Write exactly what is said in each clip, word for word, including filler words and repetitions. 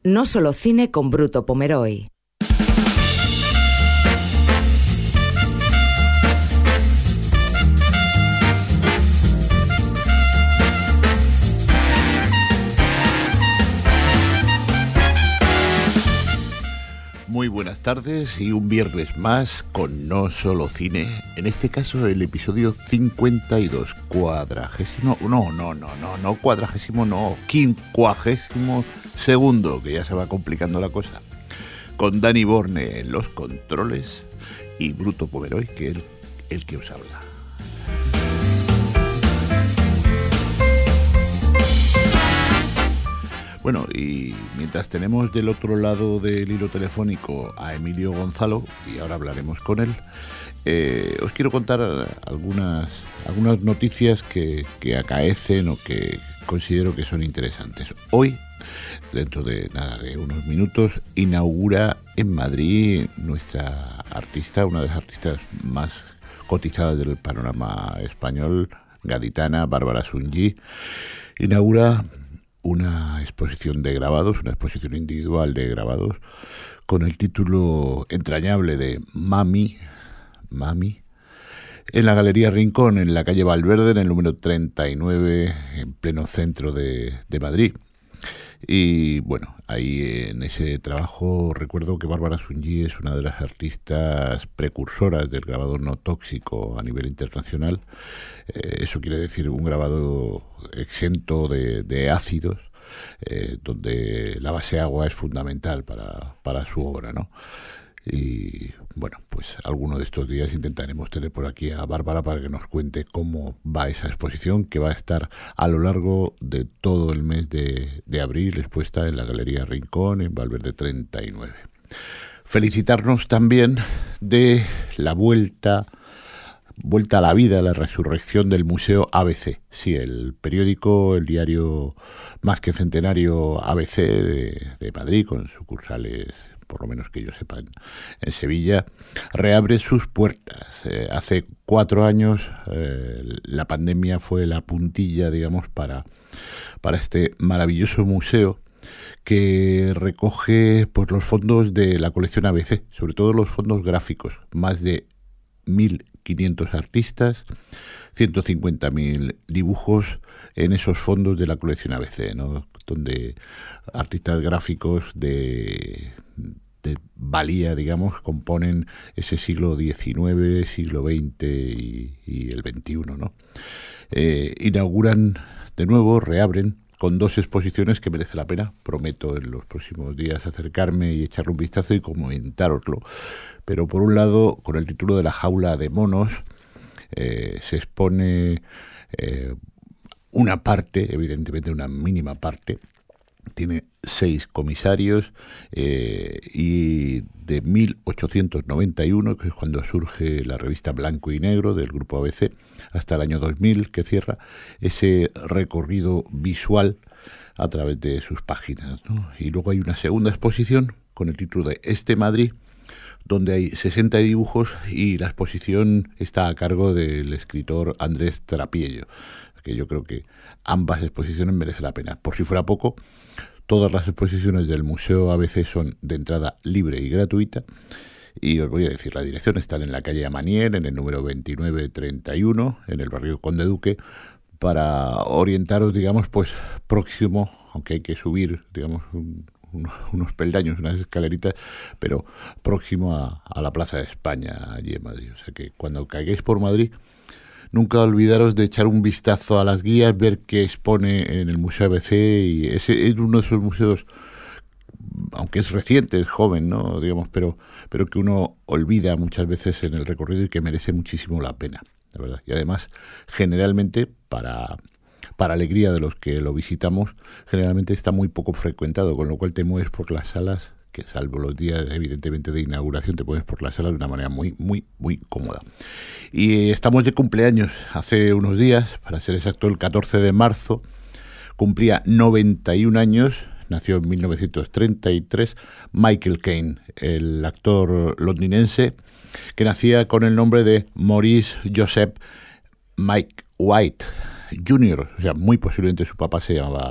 No Solo Cine con Bruto Pomeroy. Muy buenas tardes y un viernes más con No Solo Cine, en este caso el episodio cincuenta y dos, cuadragésimo, no, no, no, no, no cuadragésimo, no, quincuagésimo segundo, que ya se va complicando la cosa, con Dani Borne en los controles y Bruto Pomeroy, que es el, el que os habla. Bueno, y mientras tenemos del otro lado del hilo telefónico a Emilio Gonzalo, y ahora hablaremos con él, eh, os quiero contar algunas, algunas noticias que, que acaecen o que considero que son interesantes. Hoy, dentro de nada de unos minutos, inaugura en Madrid nuestra artista, una de las artistas más cotizadas del panorama español, gaditana, Bárbara Sunji, inaugura una exposición de grabados, una exposición individual de grabados, con el título entrañable de Mami, Mami, en la Galería Rincón, en la calle Valverde, en el número treinta y nueve, en pleno centro de, de Madrid. Y bueno, ahí en ese trabajo recuerdo que Bárbara Sunji es una de las artistas precursoras del grabado no tóxico a nivel internacional. Eh, eso quiere decir un grabado exento de, de ácidos, eh, donde la base agua es fundamental para, para su obra, ¿no? Y bueno, pues alguno de estos días intentaremos tener por aquí a Bárbara para que nos cuente cómo va esa exposición, que va a estar a lo largo de todo el mes de, de abril, expuesta en la Galería Rincón, en Valverde treinta y nueve. Felicitarnos también de la vuelta, vuelta a la vida, la resurrección del Museo A B C. Sí, el periódico, el diario más que centenario A B C de, de Madrid, con sucursales, por lo menos que yo sepa, en, en Sevilla, reabre sus puertas. Eh, hace cuatro años eh, la pandemia fue la puntilla, digamos, para, para este maravilloso museo que recoge pues, los fondos de la colección A B C, sobre todo los fondos gráficos, más de mil quinientos artistas, ciento cincuenta mil dibujos en esos fondos de la colección A B C, ¿no? Donde artistas gráficos de, de valía, digamos, componen ese siglo diecinueve, siglo veinte y, y el veintiuno, ¿no? Eh, inauguran de nuevo, reabren con dos exposiciones que merece la pena. Prometo en los próximos días acercarme y echarle un vistazo y comentároslo. Pero por un lado, con el título de La jaula de monos, eh, se expone eh, una parte, evidentemente una mínima parte. Tiene seis comisarios eh, y de mil ochocientos noventa y uno, que es cuando surge la revista Blanco y Negro del grupo A B C, hasta el año dos mil, que cierra ese recorrido visual a través de sus páginas, ¿no? Y luego hay una segunda exposición con el título de Este Madrid, donde hay sesenta dibujos y la exposición está a cargo del escritor Andrés Trapiello, que yo creo que ambas exposiciones merecen la pena. Por si fuera poco, todas las exposiciones del Museo A B C son de entrada libre y gratuita. Y os voy a decir la dirección: están en la calle Amaniel, en el número veintinueve treinta y uno, en el barrio Conde Duque, para orientaros, digamos, pues próximo, aunque hay que subir, digamos, un, un, unos peldaños, unas escaleritas, pero próximo a, a la Plaza de España, allí en Madrid. O sea que cuando caigáis por Madrid, nunca olvidaros de echar un vistazo a las guías, ver qué expone en el Museo A B C, y ese es uno de esos museos, aunque es reciente, es joven, ¿no? Digamos, pero, pero que uno olvida muchas veces en el recorrido y que merece muchísimo la pena, la verdad. Y además, generalmente, para, para alegría de los que lo visitamos, generalmente está muy poco frecuentado, con lo cual te mueves por las salas, que salvo los días evidentemente de inauguración, te mueves por la sala de una manera muy, muy, muy cómoda. Y estamos de cumpleaños. Hace unos días, para ser exacto, el catorce de marzo, cumplía noventa y un años, nació en mil novecientos treinta y tres, Michael Caine, el actor londinense, que nacía con el nombre de Maurice Joseph Mike White junior, o sea, muy posiblemente su papá se llamaba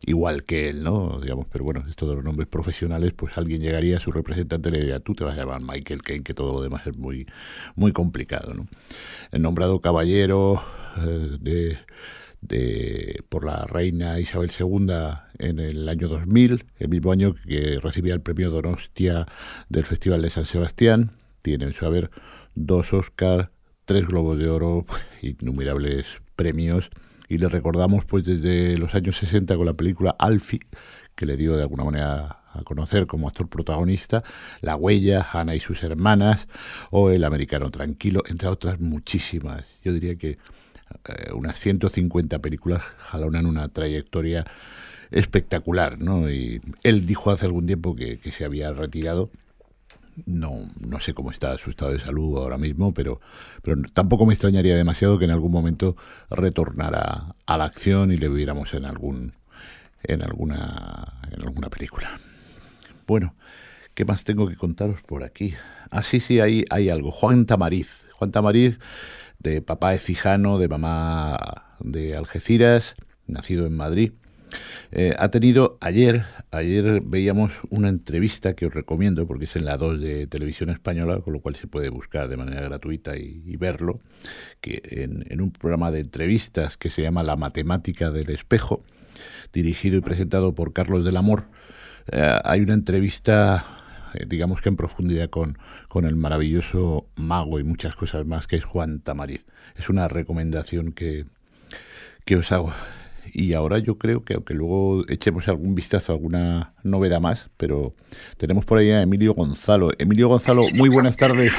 igual que él, ¿no? Digamos, pero bueno, esto de los nombres profesionales, pues alguien llegaría, su representante le diría, tú te vas a llamar Michael Caine, que todo lo demás es muy, muy complicado, ¿no? El nombrado caballero eh, de, de por la reina Isabel segunda en el año dos mil, el mismo año que recibía el premio Donostia del Festival de San Sebastián. Tiene en su haber dos Oscar, tres Globos de Oro, innumerables premios, y le recordamos pues desde los años sesenta con la película Alfie, que le dio de alguna manera a conocer como actor protagonista, La huella, Hannah y sus hermanas, o El americano tranquilo, entre otras muchísimas. Yo diría que eh, unas ciento cincuenta películas jalonan una trayectoria espectacular, ¿no? Y él dijo hace algún tiempo que, que se había retirado. No, no sé cómo está su estado de salud ahora mismo, pero, pero tampoco me extrañaría demasiado que en algún momento retornara a la acción y le viéramos en algún en alguna en alguna película. Bueno, ¿qué más tengo que contaros por aquí? Ah, sí, sí, hay, hay algo. Juan Tamariz. Juan Tamariz, de papá ecijano, de mamá de Algeciras, nacido en Madrid. Eh, ha tenido ayer, ayer veíamos una entrevista que os recomiendo porque es en la dos de Televisión Española, con lo cual se puede buscar de manera gratuita y, y verlo, que en, en un programa de entrevistas que se llama La Matemática del Espejo, dirigido y presentado por Carlos del Amor, eh, hay una entrevista, eh, digamos que en profundidad con, con el maravilloso mago y muchas cosas más que es Juan Tamariz. Es una recomendación que, que os hago. Y ahora yo creo que, aunque luego echemos algún vistazo a alguna novedad más, pero tenemos por ahí a Emilio Gonzalo. Emilio Gonzalo, muy buenas tardes.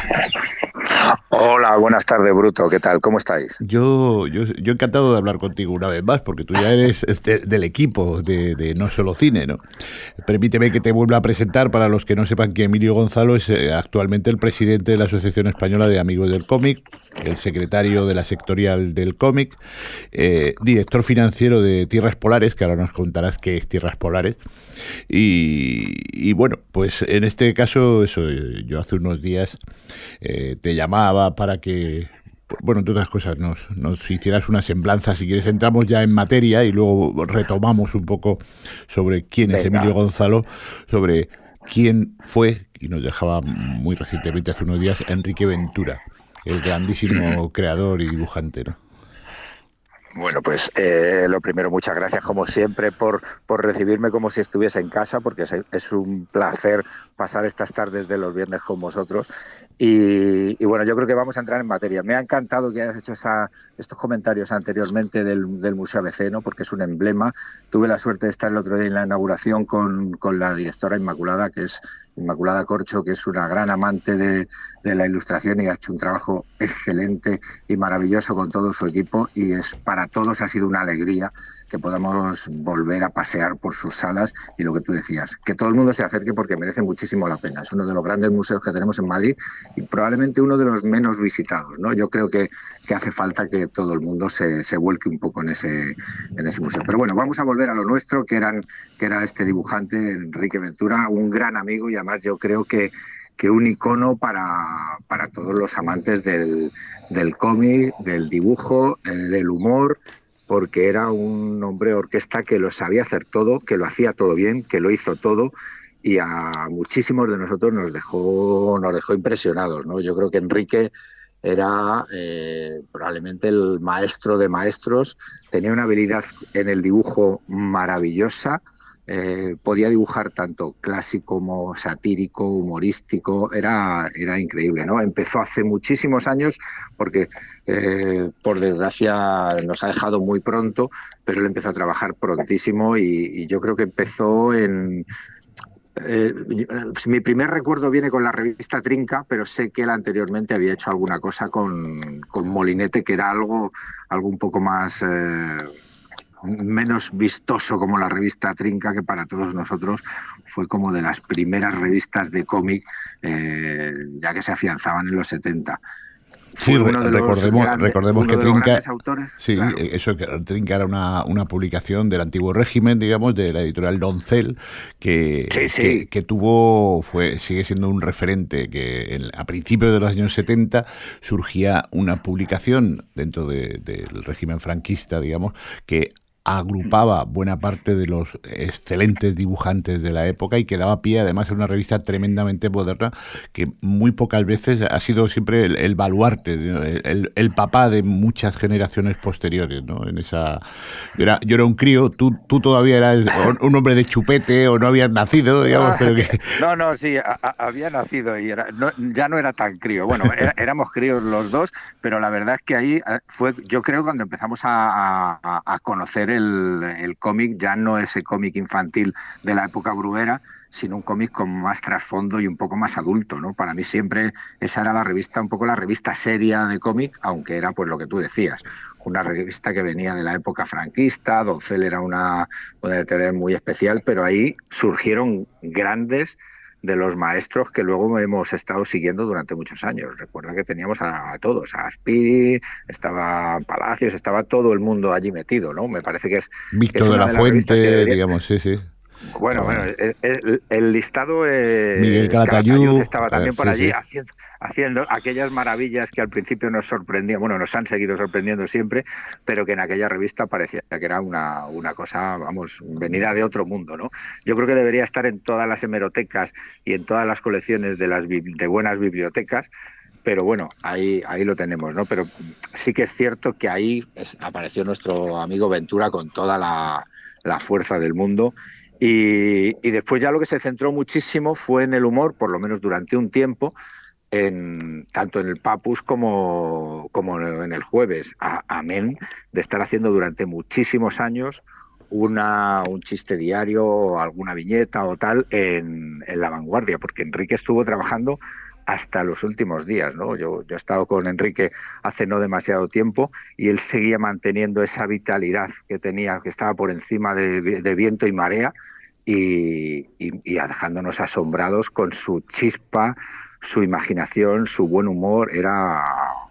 Hola, buenas tardes, Bruto. ¿Qué tal? ¿Cómo estáis? Yo, yo, yo encantado de hablar contigo una vez más, porque tú ya eres de, del equipo de, de No Solo Cine, ¿no? Permíteme que te vuelva a presentar para los que no sepan que Emilio Gonzalo es eh, actualmente el presidente de la Asociación Española de Amigos del Cómic, el secretario de la sectorial del cómic, eh, director financiero de Tierras Polares, que ahora nos contarás qué es Tierras Polares. Y, y bueno, pues en este caso, eso, yo hace unos días eh, te llamaba para que, bueno, entre otras cosas, nos, nos hicieras una semblanza. Si quieres entramos ya en materia y luego retomamos un poco sobre quién es Emilio Gonzalo, sobre quién fue, y nos dejaba muy recientemente, hace unos días, Enrique Ventura, el grandísimo creador y dibujante, ¿no? Bueno, pues eh, lo primero, muchas gracias como siempre por, por recibirme como si estuviese en casa, porque es, es un placer pasar estas tardes de los viernes con vosotros. Y, y bueno, yo creo que vamos a entrar en materia. Me ha encantado que hayas hecho esa, estos comentarios anteriormente del, del Museo A B C, ¿no? Porque es un emblema. Tuve la suerte de estar el otro día en la inauguración con, con la directora Inmaculada, que es Inmaculada Corcho, que es una gran amante de, de la ilustración y ha hecho un trabajo excelente y maravilloso con todo su equipo, y es para todos ha sido una alegría que podamos volver a pasear por sus salas, y lo que tú decías, que todo el mundo se acerque porque merece muchísimo la pena. Es uno de los grandes museos que tenemos en Madrid y probablemente uno de los menos visitados, ¿no? Yo creo que, que hace falta que todo el mundo se, se vuelque un poco en ese, en ese museo. Pero bueno, vamos a volver a lo nuestro, que, eran, que era este dibujante, Enrique Ventura, un gran amigo, y además yo creo que que un icono para, para todos los amantes del, del cómic, del dibujo, eh, del humor, porque era un hombre orquesta que lo sabía hacer todo, que lo hacía todo bien, que lo hizo todo, y a muchísimos de nosotros nos dejó, nos dejó impresionados, ¿no? Yo creo que Enrique era eh, probablemente el maestro de maestros, tenía una habilidad en el dibujo maravillosa. Eh, podía dibujar tanto clásico como satírico, humorístico, era, era increíble, ¿no? Empezó hace muchísimos años porque, eh, por desgracia, nos ha dejado muy pronto, pero él empezó a trabajar prontísimo y, y yo creo que empezó en... Eh, mi primer recuerdo viene con la revista Trinca, pero sé que él anteriormente había hecho alguna cosa con, con Molinete, que era algo, algo un poco más... Eh, menos vistoso, como la revista Trinca, que para todos nosotros fue como de las primeras revistas de cómic, eh, ya que se afianzaban en los setenta. Sí, uno de recordemos, grandes, recordemos uno que de Trinca, autores, sí, claro. eso que Trinca era una, una publicación del antiguo régimen, digamos, de la editorial Doncel, que, sí, sí. que, que tuvo, fue, sigue siendo un referente, que en, a principios de los años setenta surgía una publicación dentro de, del régimen franquista, digamos, que agrupaba buena parte de los excelentes dibujantes de la época y que daba pie además a una revista tremendamente moderna que muy pocas veces ha sido siempre el, el baluarte, el, el, el papá de muchas generaciones posteriores, ¿no? En esa yo era, yo era un crío, tú, tú todavía eras un hombre de chupete o no habías nacido, digamos, pero que... No, no, sí, a, a, había nacido y era, no, ya no era tan crío. Bueno, era, éramos críos los dos, pero la verdad es que ahí fue, yo creo, cuando empezamos a, a, a conocer el, el cómic, ya no ese cómic infantil de la época bruguera, sino un cómic con más trasfondo y un poco más adulto, ¿no? Para mí siempre esa era la revista, un poco la revista seria de cómic, aunque era pues lo que tú decías, una revista que venía de la época franquista. Doncel era una, una editorial muy especial, pero ahí surgieron grandes de los maestros que luego hemos estado siguiendo durante muchos años. Recuerda que teníamos a, a todos, a Azpiri, estaba Palacios, estaba todo el mundo allí metido, ¿no? Me parece que es... Víctor que es de la de Fuente, debería... digamos, sí, sí. Bueno, bueno, el, el, el listado... Eh, Miguel Calatayud estaba también eh, por sí, allí sí. haciendo, haciendo aquellas maravillas que al principio nos sorprendían, bueno, nos han seguido sorprendiendo siempre, pero que en aquella revista parecía que era una, una cosa, vamos, venida de otro mundo, ¿no? Yo creo que debería estar en todas las hemerotecas y en todas las colecciones de, las, de buenas bibliotecas, pero bueno, ahí, ahí lo tenemos, ¿no? Pero sí que es cierto que ahí es, apareció nuestro amigo Ventura con toda la, la fuerza del mundo. Y, y después ya lo que se centró muchísimo fue en el humor, por lo menos durante un tiempo, en, tanto en el Papus como, como en el Jueves. A, amén de estar haciendo durante muchísimos años una, un chiste diario, alguna viñeta o tal en, en La Vanguardia, porque Enrique estuvo trabajando hasta los últimos días, ¿no? Yo, yo he estado con Enrique hace no demasiado tiempo y él seguía manteniendo esa vitalidad que tenía, que estaba por encima de, de viento y marea y, y, y dejándonos asombrados con su chispa, su imaginación, su buen humor. Era,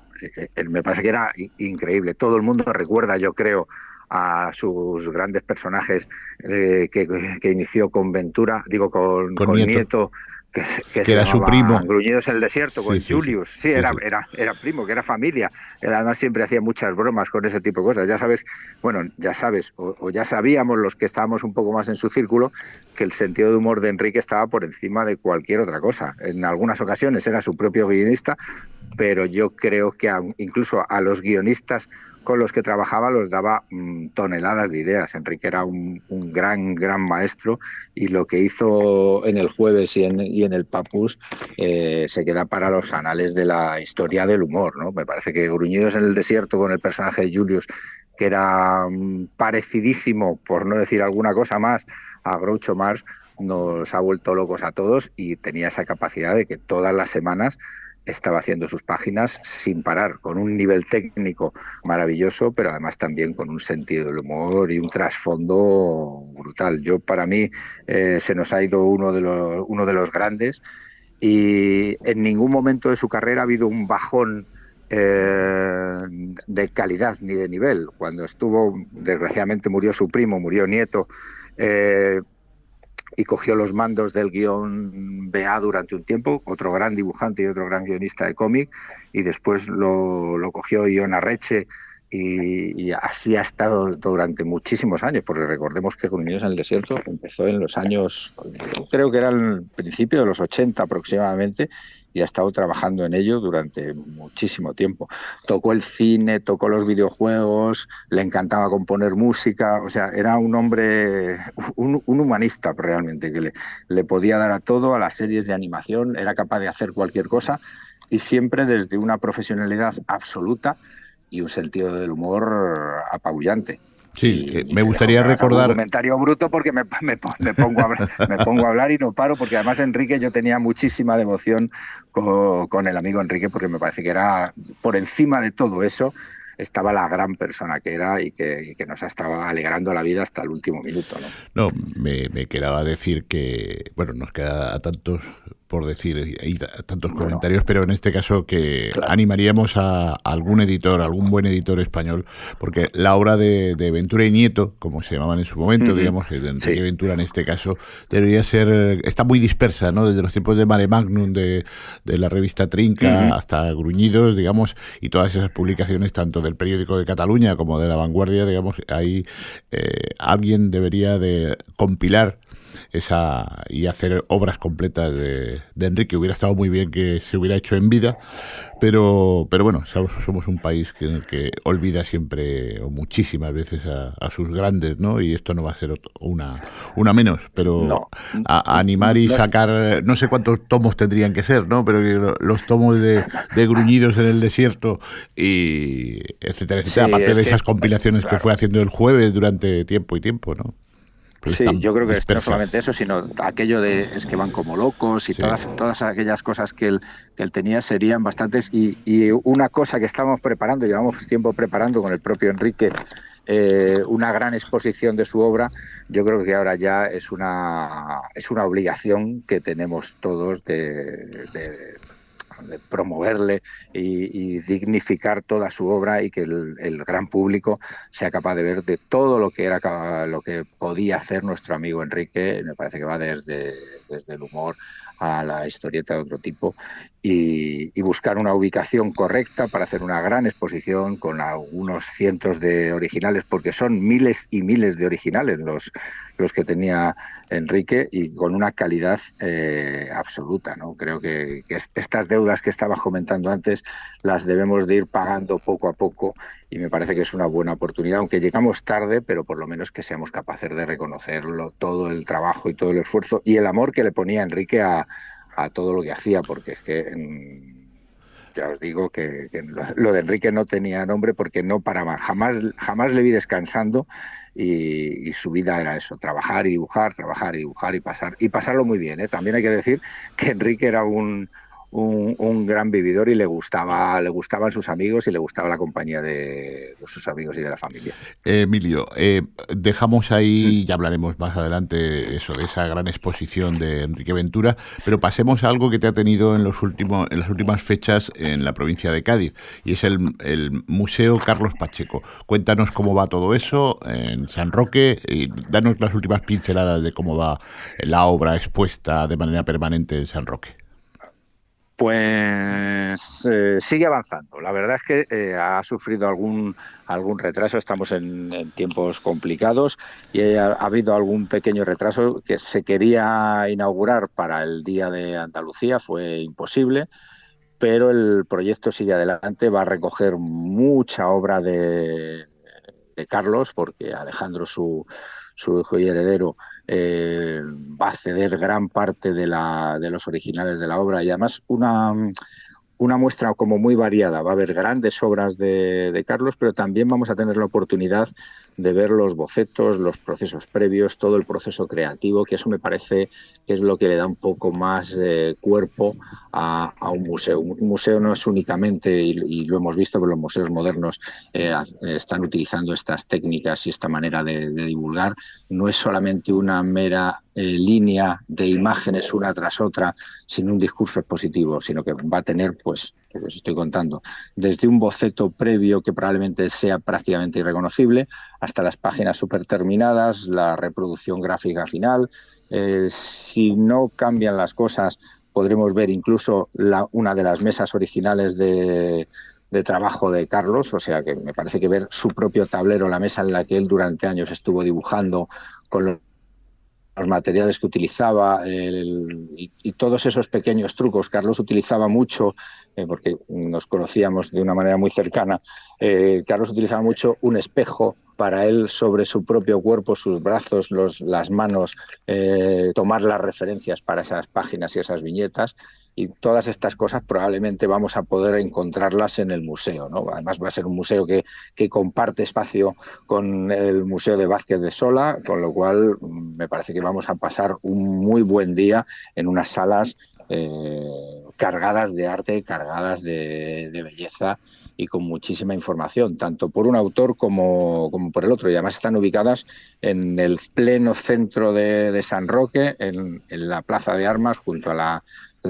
me parece que era increíble. Todo el mundo recuerda, yo creo, a sus grandes personajes eh, que, que inició con Ventura, digo, con, con, con Nieto. Nieto que, que, que era su primo, Gruñidos en el desierto, con sí, Julius, sí, sí, sí, era, sí. Era, era primo, que era familia. Él además siempre hacía muchas bromas con ese tipo de cosas. Ya sabes, bueno, ya sabes, o, o ya sabíamos los que estábamos un poco más en su círculo, que el sentido de humor de Enrique estaba por encima de cualquier otra cosa. En algunas ocasiones era su propio guionista, pero yo creo que a, incluso a los guionistas con los que trabajaba los daba mmm, toneladas de ideas. Enrique era un, un gran, gran maestro y lo que hizo en el Jueves y en, y en el Papus eh, se queda para los anales de la historia del humor, ¿no? Me parece que Gruñidos en el desierto con el personaje de Julius, que era mmm, parecidísimo, por no decir alguna cosa más, a Groucho Marx, nos ha vuelto locos a todos y tenía esa capacidad de que todas las semanas estaba haciendo sus páginas sin parar, con un nivel técnico maravilloso, pero además también con un sentido del humor y un trasfondo brutal. Yo, para mí, eh, se nos ha ido uno de los, uno de los grandes y en ningún momento de su carrera ha habido un bajón eh, de calidad ni de nivel. Cuando estuvo, desgraciadamente murió su primo, murió Nieto, eh, y cogió los mandos del guión B A durante un tiempo, otro gran dibujante y otro gran guionista de cómic, y después lo, lo cogió Ion Arreche, y, y así ha estado durante muchísimos años, porque recordemos que Gruñidos en el desierto empezó en los años, creo que era el principio de los ochenta aproximadamente, y ha estado trabajando en ello durante muchísimo tiempo. Tocó el cine, tocó los videojuegos, le encantaba componer música, o sea, era un hombre, un, un humanista realmente, que le, le podía dar a todo, a las series de animación, era capaz de hacer cualquier cosa y siempre desde una profesionalidad absoluta y un sentido del humor apabullante. Sí, y, me y gustaría recordar... Un comentario bruto porque me, me, me, pongo a hablar, me pongo a hablar y no paro, porque además Enrique, yo tenía muchísima devoción con, con el amigo Enrique, porque me parece que era, por encima de todo eso, estaba la gran persona que era y que, y que nos estaba alegrando la vida hasta el último minuto, ¿no? No, me, me quedaba decir que, bueno, nos queda a tantos por decir, hay tantos bueno, comentarios, pero en este caso que claro. animaríamos a, a algún editor, algún buen editor español, porque la obra de, de Ventura y Nieto, como se llamaban en su momento, uh-huh. digamos, de Enrique sí. Ventura en este caso, debería ser, está muy dispersa, ¿no? Desde los tiempos de Mare Magnum, de, de la revista Trinca, uh-huh. hasta Gruñidos, digamos, y todas esas publicaciones, tanto del Periódico de Cataluña como de La Vanguardia, digamos, ahí eh, alguien debería de compilar esa y hacer obras completas de, de Enrique. Hubiera estado muy bien que se hubiera hecho en vida, pero pero bueno, somos, somos un país que, que olvida siempre o muchísimas veces a, a sus grandes, ¿no? Y esto no va a ser una una menos, pero no, a, a animar y sacar, no sé cuántos tomos tendrían que ser, ¿no? Pero que los tomos de, de Gruñidos en el desierto y etcétera, etcétera, sí, aparte de que, esas compilaciones claro. que fue haciendo el Jueves durante tiempo y tiempo, ¿no? Pues sí, yo creo que dispersas. No solamente eso, sino aquello de es que van como locos y sí. todas todas aquellas cosas que él, que él tenía serían bastantes. Y, y una cosa que estábamos preparando, llevamos tiempo preparando con el propio Enrique, eh, una gran exposición de su obra, yo creo que ahora ya es una, es una obligación que tenemos todos de... de de promoverle y, y dignificar toda su obra y que el, el gran público sea capaz de ver de todo lo que era lo que podía hacer nuestro amigo Enrique. Me parece que va desde, desde el humor a la historieta de otro tipo y, y buscar una ubicación correcta para hacer una gran exposición con algunos cientos de originales, porque son miles y miles de originales los, los que tenía Enrique y con una calidad eh, absoluta, ¿no? Creo que, que estas deudas que estaba comentando antes las debemos de ir pagando poco a poco y me parece que es una buena oportunidad, aunque llegamos tarde, pero por lo menos que seamos capaces de reconocerlo, todo el trabajo y todo el esfuerzo y el amor que le ponía Enrique a, a todo lo que hacía, porque es que en, ya os digo que, que lo, lo de Enrique no tenía nombre porque no paraba, jamás, jamás le vi descansando y, y su vida era eso, trabajar y dibujar, trabajar y dibujar y pasar y pasarlo muy bien, ¿eh? También hay que decir que Enrique era un Un, un gran vividor y le gustaba le gustaban sus amigos y le gustaba la compañía de, de sus amigos y de la familia. Eh, Emilio, eh, dejamos ahí, ya hablaremos más adelante eso de esa gran exposición de Enrique Ventura, pero pasemos a algo que te ha tenido en los últimos en las últimas fechas en la provincia de Cádiz y es el, el Museo Carlos Pacheco. Cuéntanos cómo va todo eso en San Roque y danos las últimas pinceladas de cómo va la obra expuesta de manera permanente en San Roque. Pues eh, sigue avanzando. La verdad es que eh, ha sufrido algún algún retraso. Estamos en, en tiempos complicados y ha, ha habido algún pequeño retraso que se quería inaugurar para el Día de Andalucía, fue imposible, pero el proyecto sigue adelante. Va a recoger mucha obra de, de Carlos, porque Alejandro, su su hijo y heredero, eh, va a ceder gran parte de, la, de los originales de la obra y además una, una muestra como muy variada. Va a haber grandes obras de, de Carlos, pero también vamos a tener la oportunidad de ver los bocetos, los procesos previos, todo el proceso creativo, que eso me parece que es lo que le da un poco más eh, cuerpo a, a un museo. Un museo no es únicamente, y, y lo hemos visto, que los museos modernos eh, están utilizando estas técnicas y esta manera de, de divulgar, no es solamente una mera eh, línea de imágenes una tras otra sin un discurso expositivo, sino que va a tener, pues, que os estoy contando, desde un boceto previo que probablemente sea prácticamente irreconocible hasta las páginas superterminadas, la reproducción gráfica final. Eh, si no cambian las cosas, podremos ver incluso la, una de las mesas originales de, de trabajo de Carlos, o sea que me parece que ver su propio tablero, la mesa en la que él durante años estuvo dibujando con los los materiales que utilizaba el, y, y todos esos pequeños trucos. Carlos utilizaba mucho, eh, porque nos conocíamos de una manera muy cercana, eh, Carlos utilizaba mucho un espejo para él sobre su propio cuerpo, sus brazos, los, las manos, eh, tomar las referencias para esas páginas y esas viñetas. Y todas estas cosas probablemente vamos a poder encontrarlas en el museo, ¿no? Además va a ser un museo que, que comparte espacio con el Museo de Vázquez de Sola, con lo cual me parece que vamos a pasar un muy buen día en unas salas eh, cargadas de arte, cargadas de, de belleza y con muchísima información, tanto por un autor como, como por el otro. Y además están ubicadas en el pleno centro de, de San Roque, en, en la Plaza de Armas, junto a la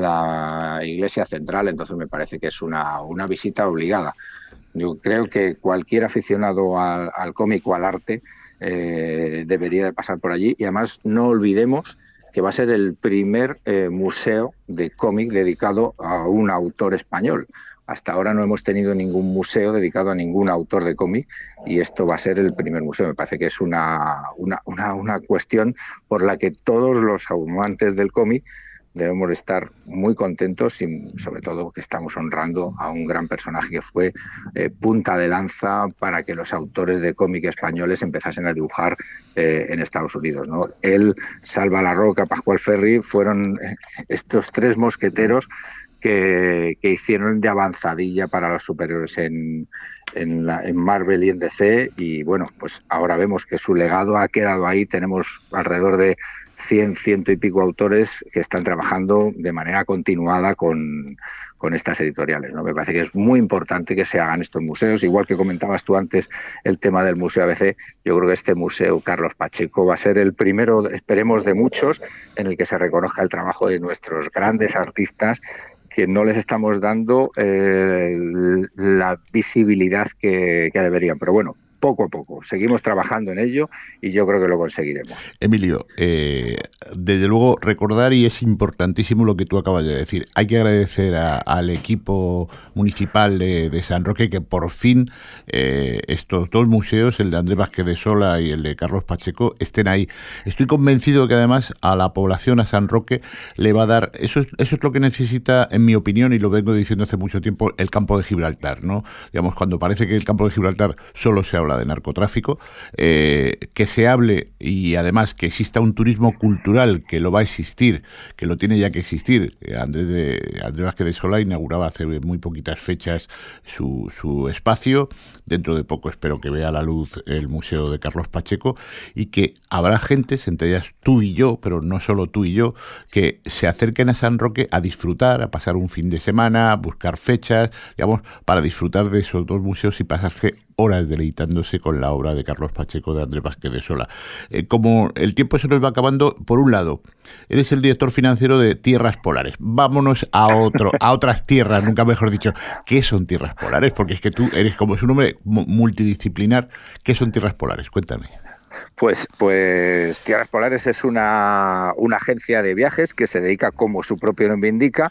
la iglesia central, entonces me parece que es una, una visita obligada. Yo creo que cualquier aficionado al, al cómic o al arte eh, debería de pasar por allí y además no olvidemos que va a ser el primer eh, museo de cómic dedicado a un autor español. Hasta ahora no hemos tenido ningún museo dedicado a ningún autor de cómic y esto va a ser el primer museo. Me parece que es una, una, una, una cuestión por la que todos los amantes del cómic debemos estar muy contentos y sobre todo que estamos honrando a un gran personaje que fue eh, punta de lanza para que los autores de cómic españoles empezasen a dibujar eh, en Estados Unidos, ¿no? Él, Salva La Roca, Pascual Ferry fueron estos tres mosqueteros que, que hicieron de avanzadilla para los superhéroes en, en, la, en Marvel y en D C y bueno, pues ahora vemos que su legado ha quedado ahí. Tenemos alrededor de cien, ciento y pico autores que están trabajando de manera continuada con, con estas editoriales, ¿no? Me parece que es muy importante que se hagan estos museos, igual que comentabas tú antes el tema del Museo A B C. Yo creo que este Museo Carlos Pacheco va a ser el primero, esperemos, de muchos en el que se reconozca el trabajo de nuestros grandes artistas que no les estamos dando eh, la visibilidad que, que deberían, pero bueno, poco a poco. Seguimos trabajando en ello y yo creo que lo conseguiremos. Emilio, eh, desde luego recordar, y es importantísimo lo que tú acabas de decir, hay que agradecer a, al equipo municipal de, de San Roque que por fin eh, estos dos museos, el de Andrés Vázquez de Sola y el de Carlos Pacheco, estén ahí. Estoy convencido que además a la población, a San Roque, le va a dar, eso es, eso es lo que necesita, en mi opinión, y lo vengo diciendo hace mucho tiempo, el campo de Gibraltar, ¿no? Digamos, cuando parece que el campo de Gibraltar solo se habla de narcotráfico, eh, que se hable y además que exista un turismo cultural que lo va a existir, que lo tiene ya que existir. Andrés, de, Andrés Vázquez de Sola inauguraba hace muy poquitas fechas su, su espacio. Dentro de poco espero que vea la luz el Museo de Carlos Pacheco y que habrá gentes, entre ellas tú y yo, pero no solo tú y yo, que se acerquen a San Roque a disfrutar, a pasar un fin de semana, a buscar fechas, digamos, para disfrutar de esos dos museos y pasarse horas deleitándose con la obra de Carlos Pacheco, de Andrés Vázquez de Sola. Eh, como el tiempo se nos va acabando, por un lado, eres el director financiero de Tierras Polares. Vámonos a otro, a otras tierras, nunca mejor dicho. ¿Qué son Tierras Polares? Porque es que tú eres como es un hombre multidisciplinar. ¿Qué son Tierras Polares? Cuéntame. Pues, pues Tierras Polares es una, una agencia de viajes que se dedica, como su propio nombre indica,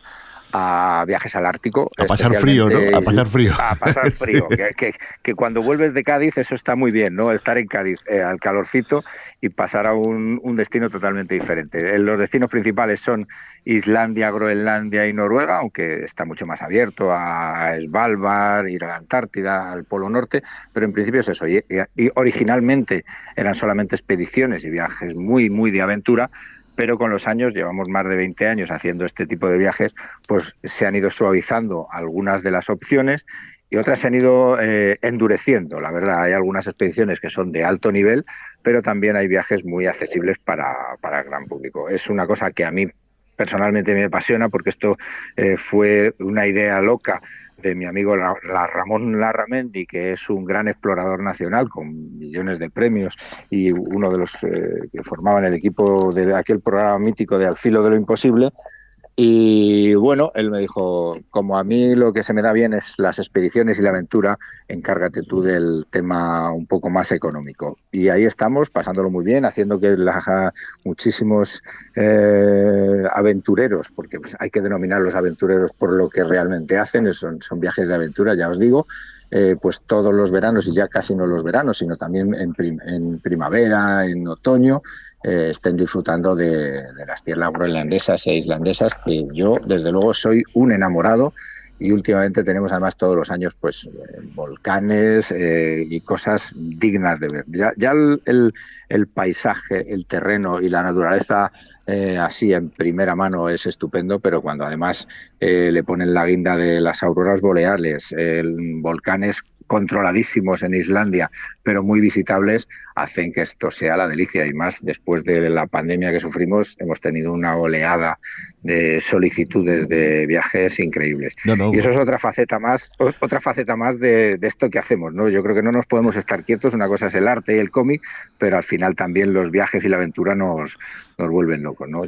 a viajes al Ártico. A pasar frío, ¿no? A pasar frío. A pasar frío. Sí. que, que, que cuando vuelves de Cádiz eso está muy bien, ¿no? Estar en Cádiz eh, al calorcito y pasar a un, un destino totalmente diferente. Los destinos principales son Islandia, Groenlandia y Noruega, aunque está mucho más abierto a Svalbard, ir a la Antártida, al Polo Norte, pero en principio es eso. Y, y originalmente eran solamente expediciones y viajes muy, muy de aventura, pero con los años, llevamos más de veinte años haciendo este tipo de viajes, pues se han ido suavizando algunas de las opciones y otras se han ido eh, endureciendo. La verdad, hay algunas expediciones que son de alto nivel, pero también hay viajes muy accesibles para, para el gran público. Es una cosa que a mí personalmente me apasiona porque esto eh, fue una idea loca de mi amigo la, la Ramón Larramendi, que es un gran explorador nacional con millones de premios y uno de los eh, que formaban el equipo de aquel programa mítico de Al filo de lo imposible. Y bueno, él me dijo, como a mí lo que se me da bien es las expediciones y la aventura, encárgate tú del tema un poco más económico. Y ahí estamos, pasándolo muy bien, haciendo que la, muchísimos eh, aventureros, porque pues, hay que denominar los aventureros por lo que realmente hacen, son, son viajes de aventura, ya os digo, eh, pues todos los veranos, y ya casi no los veranos, sino también en, prim, en primavera, en otoño, eh, estén disfrutando de, de las tierras groenlandesas e islandesas, que yo, desde luego, soy un enamorado. Y últimamente tenemos además todos los años pues eh, volcanes eh, y cosas dignas de ver. Ya, ya el, el, el paisaje, el terreno y la naturaleza eh, así en primera mano es estupendo, pero cuando además eh, le ponen la guinda de las auroras boreales, eh, volcanes controladísimos en Islandia, pero muy visitables, hacen que esto sea la delicia. Y más después de la pandemia que sufrimos, hemos tenido una oleada de solicitudes de viajes increíbles. No, no. Y eso es otra faceta más, otra faceta más de, de esto que hacemos, ¿no? Yo creo que no nos podemos estar quietos. Una cosa es el arte y el cómic, pero al final también los viajes y la aventura nos, nos vuelven locos, ¿no? Yo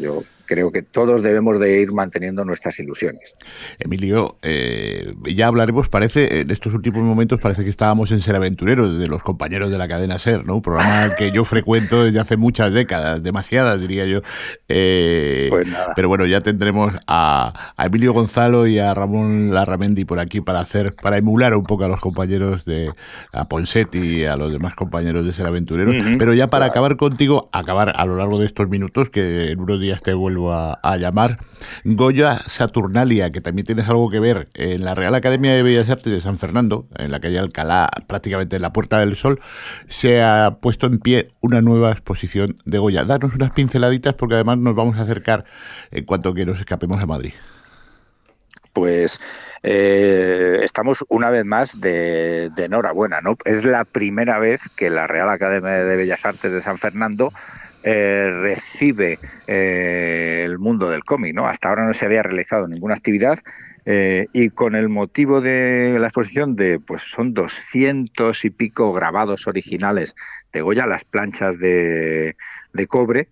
creo que todos debemos de ir manteniendo nuestras ilusiones. Emilio, eh, ya hablaremos, parece, en estos últimos momentos parece que estábamos en Ser Aventureros, de los compañeros de la cadena Ser, ¿no? Un programa que yo frecuento desde hace muchas décadas, demasiadas diría yo. Eh, pues nada. Pero bueno, ya tendremos a, a Emilio Gonzalo y a Ramón Larramendi por aquí para hacer, para emular un poco a los compañeros de a Ponseti y a los demás compañeros de Ser Aventureros. Uh-huh. Pero ya para claro. acabar contigo, acabar a lo largo de estos minutos, que en unos días te vuelvo a, a llamar, Goya Saturnalia, que también tienes algo que ver en la Real Academia de Bellas Artes de San Fernando, en la calle Alcalá, prácticamente en la Puerta del Sol, se ha puesto en pie una nueva exposición de Goya. Danos unas pinceladitas porque además nos vamos a acercar en cuanto que nos escapemos a Madrid. Pues eh, estamos una vez más de, de enhorabuena, ¿no? Es la primera vez que la Real Academia de Bellas Artes de San Fernando eh, recibe eh, el mundo del cómic, ¿no? Hasta ahora no se había realizado ninguna actividad eh, y con el motivo de la exposición de, pues son doscientos y pico grabados originales de Goya, las planchas de, de cobre,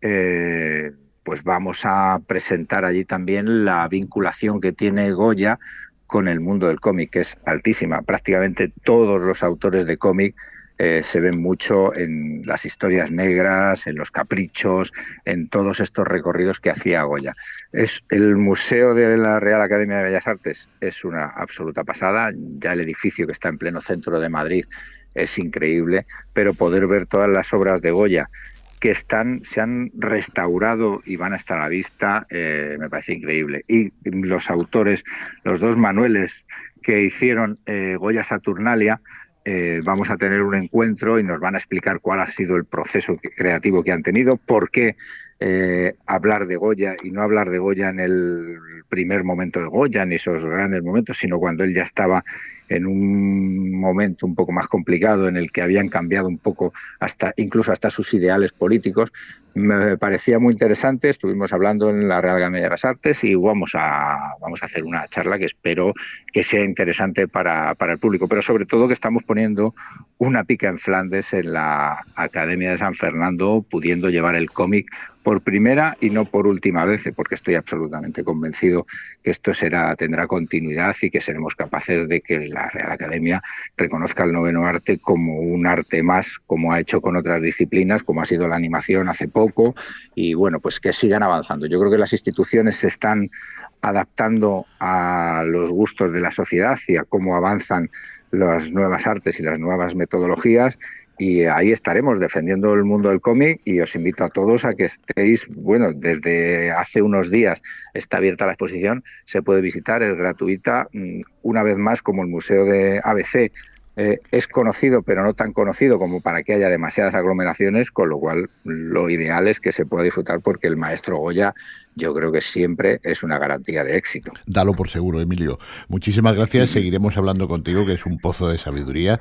eh, pues vamos a presentar allí también la vinculación que tiene Goya con el mundo del cómic, que es altísima. Prácticamente todos los autores de cómic eh, se ven mucho en las historias negras, en los caprichos, en todos estos recorridos que hacía Goya. Es el Museo de la Real Academia de Bellas Artes es una absoluta pasada. Ya el edificio que está en pleno centro de Madrid es increíble, pero poder ver todas las obras de Goya que están, se han restaurado y van a estar a la vista, eh, me parece increíble. Y los autores, los dos Manueles que hicieron eh, Goya Saturnalia, eh, vamos a tener un encuentro y nos van a explicar cuál ha sido el proceso creativo que han tenido, por qué eh, hablar de Goya y no hablar de Goya en el primer momento de Goya, ni esos grandes momentos, sino cuando él ya estaba en un momento un poco más complicado en el que habían cambiado un poco hasta incluso hasta sus ideales políticos. Me parecía muy interesante, estuvimos hablando en la Real Academia de las Artes y vamos a vamos a hacer una charla que espero que sea interesante para, para el público, pero sobre todo que estamos poniendo una pica en Flandes en la Academia de San Fernando, pudiendo llevar el cómic por primera y no por última vez, porque estoy absolutamente convencido que esto será tendrá continuidad y que seremos capaces de que la Real Academia reconozca el noveno arte como un arte más, como ha hecho con otras disciplinas, como ha sido la animación hace poco, y bueno, pues que sigan avanzando. Yo creo que las instituciones se están adaptando a los gustos de la sociedad y a cómo avanzan las nuevas artes y las nuevas metodologías, y ahí estaremos defendiendo el mundo del cómic y os invito a todos a que estéis, bueno, desde hace unos días está abierta la exposición, se puede visitar, es gratuita, una vez más como el Museo de A B C eh, es conocido pero no tan conocido como para que haya demasiadas aglomeraciones, con lo cual lo ideal es que se pueda disfrutar porque el maestro Goya yo creo que siempre es una garantía de éxito. Dalo por seguro, Emilio. Muchísimas gracias. Sí. Seguiremos hablando contigo, que es un pozo de sabiduría.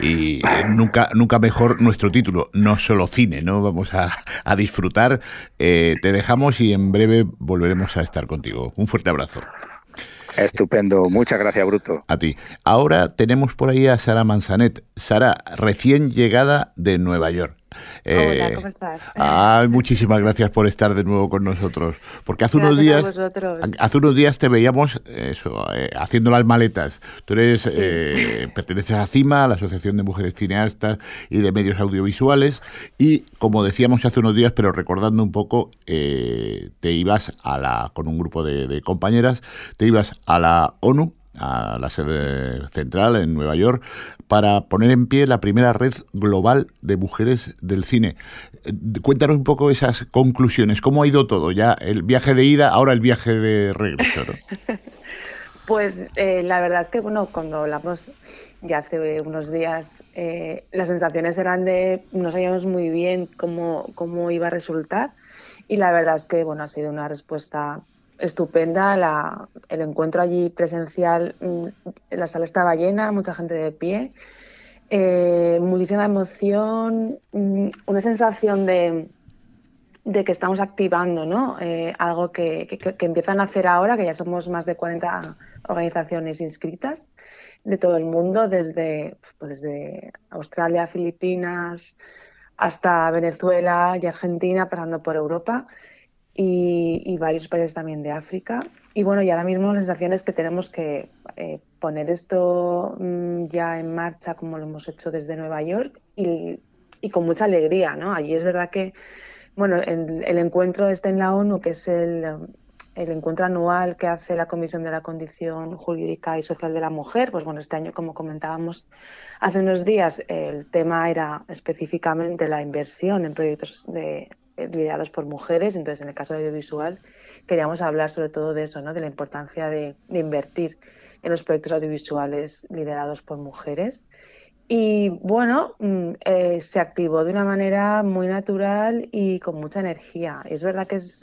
Y eh, nunca nunca mejor nuestro título, no solo cine, ¿no? Vamos a, a disfrutar. Eh, te dejamos y en breve volveremos a estar contigo. Un fuerte abrazo. Estupendo. Muchas gracias, Bruto. A ti. Ahora tenemos por ahí a Sara Manzanet. Sara, recién llegada de Nueva York. Eh, Hola, ¿cómo estás? Ah, muchísimas gracias por estar de nuevo con nosotros. Porque hace unos días, hace unos días te veíamos eso, eh, haciendo las maletas. Tú eres, sí. eh, perteneces a CIMA, a la Asociación de Mujeres Cineastas y de Medios Audiovisuales, y como decíamos hace unos días, pero recordando un poco, eh, te ibas a la, con un grupo de, de compañeras, te ibas a la ONU, a la sede central en Nueva York, para poner en pie la primera red global de mujeres del cine. Cuéntanos un poco esas conclusiones, cómo ha ido todo, ya el viaje de ida, ahora el viaje de regreso, ¿no? Pues eh, la verdad es que, bueno, cuando hablamos ya hace unos días, eh, las sensaciones eran de, no sabíamos muy bien cómo, cómo iba a resultar, y la verdad es que, bueno, ha sido una respuesta estupenda. La, el encuentro allí presencial, la sala estaba llena, mucha gente de pie, eh, muchísima emoción, una sensación de, de que estamos activando, ¿no? Eh, algo que, que, que empiezan a hacer ahora, que ya somos más de cuarenta organizaciones inscritas de todo el mundo, desde, pues desde Australia, Filipinas, hasta Venezuela y Argentina, pasando por Europa. y, y varios países también de África. Y bueno, y ahora mismo la sensación es que tenemos que eh, poner esto mmm, ya en marcha como lo hemos hecho desde Nueva York y, y con mucha alegría, ¿no? Allí es verdad que, bueno, el, el encuentro este en la ONU, que es el, el encuentro anual que hace la Comisión de la Condición Jurídica y Social de la Mujer, pues bueno, este año, como comentábamos hace unos días, el tema era específicamente la inversión en proyectos de, liderados por mujeres. Entonces, en el caso de audiovisual, queríamos hablar sobre todo de eso, ¿no? De la importancia de, de invertir en los proyectos audiovisuales liderados por mujeres. Y bueno, eh, se activó de una manera muy natural y con mucha energía. Es verdad que es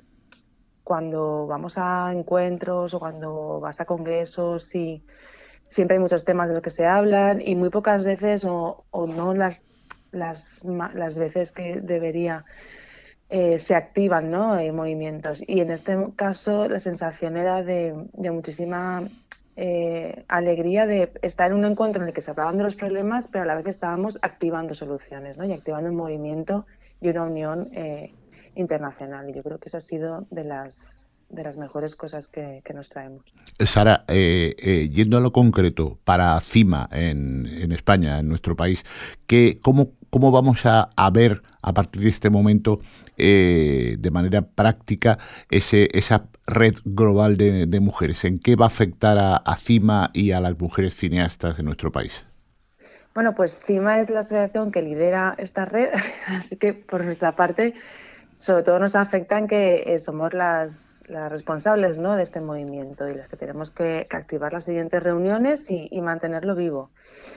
cuando vamos a encuentros o cuando vas a congresos y siempre hay muchos temas de los que se hablan y muy pocas veces o, o no las, las, las veces que debería eh, se activan, ¿no? Eh, movimientos. Y en este caso la sensación era de, de muchísima eh, alegría de estar en un encuentro en el que se hablaban de los problemas, pero a la vez estábamos activando soluciones, ¿no? Y activando un movimiento y una unión eh, internacional. Y yo creo que eso ha sido de las de las mejores cosas que, que nos traemos. Sara, eh, eh, yendo a lo concreto, para CIMA en, en España, en nuestro país, ¿qué, cómo, ¿cómo vamos a, a ver a partir de este momento eh, de manera práctica ese, esa red global de, de mujeres? ¿En qué va a afectar a, a CIMA y a las mujeres cineastas de nuestro país? Bueno, pues CIMA es la asociación que lidera esta red, así que por nuestra parte, sobre todo nos afecta en que eh, somos las las responsables, ¿no? De este movimiento y las que tenemos que, que activar las siguientes reuniones y, y mantenerlo vivo.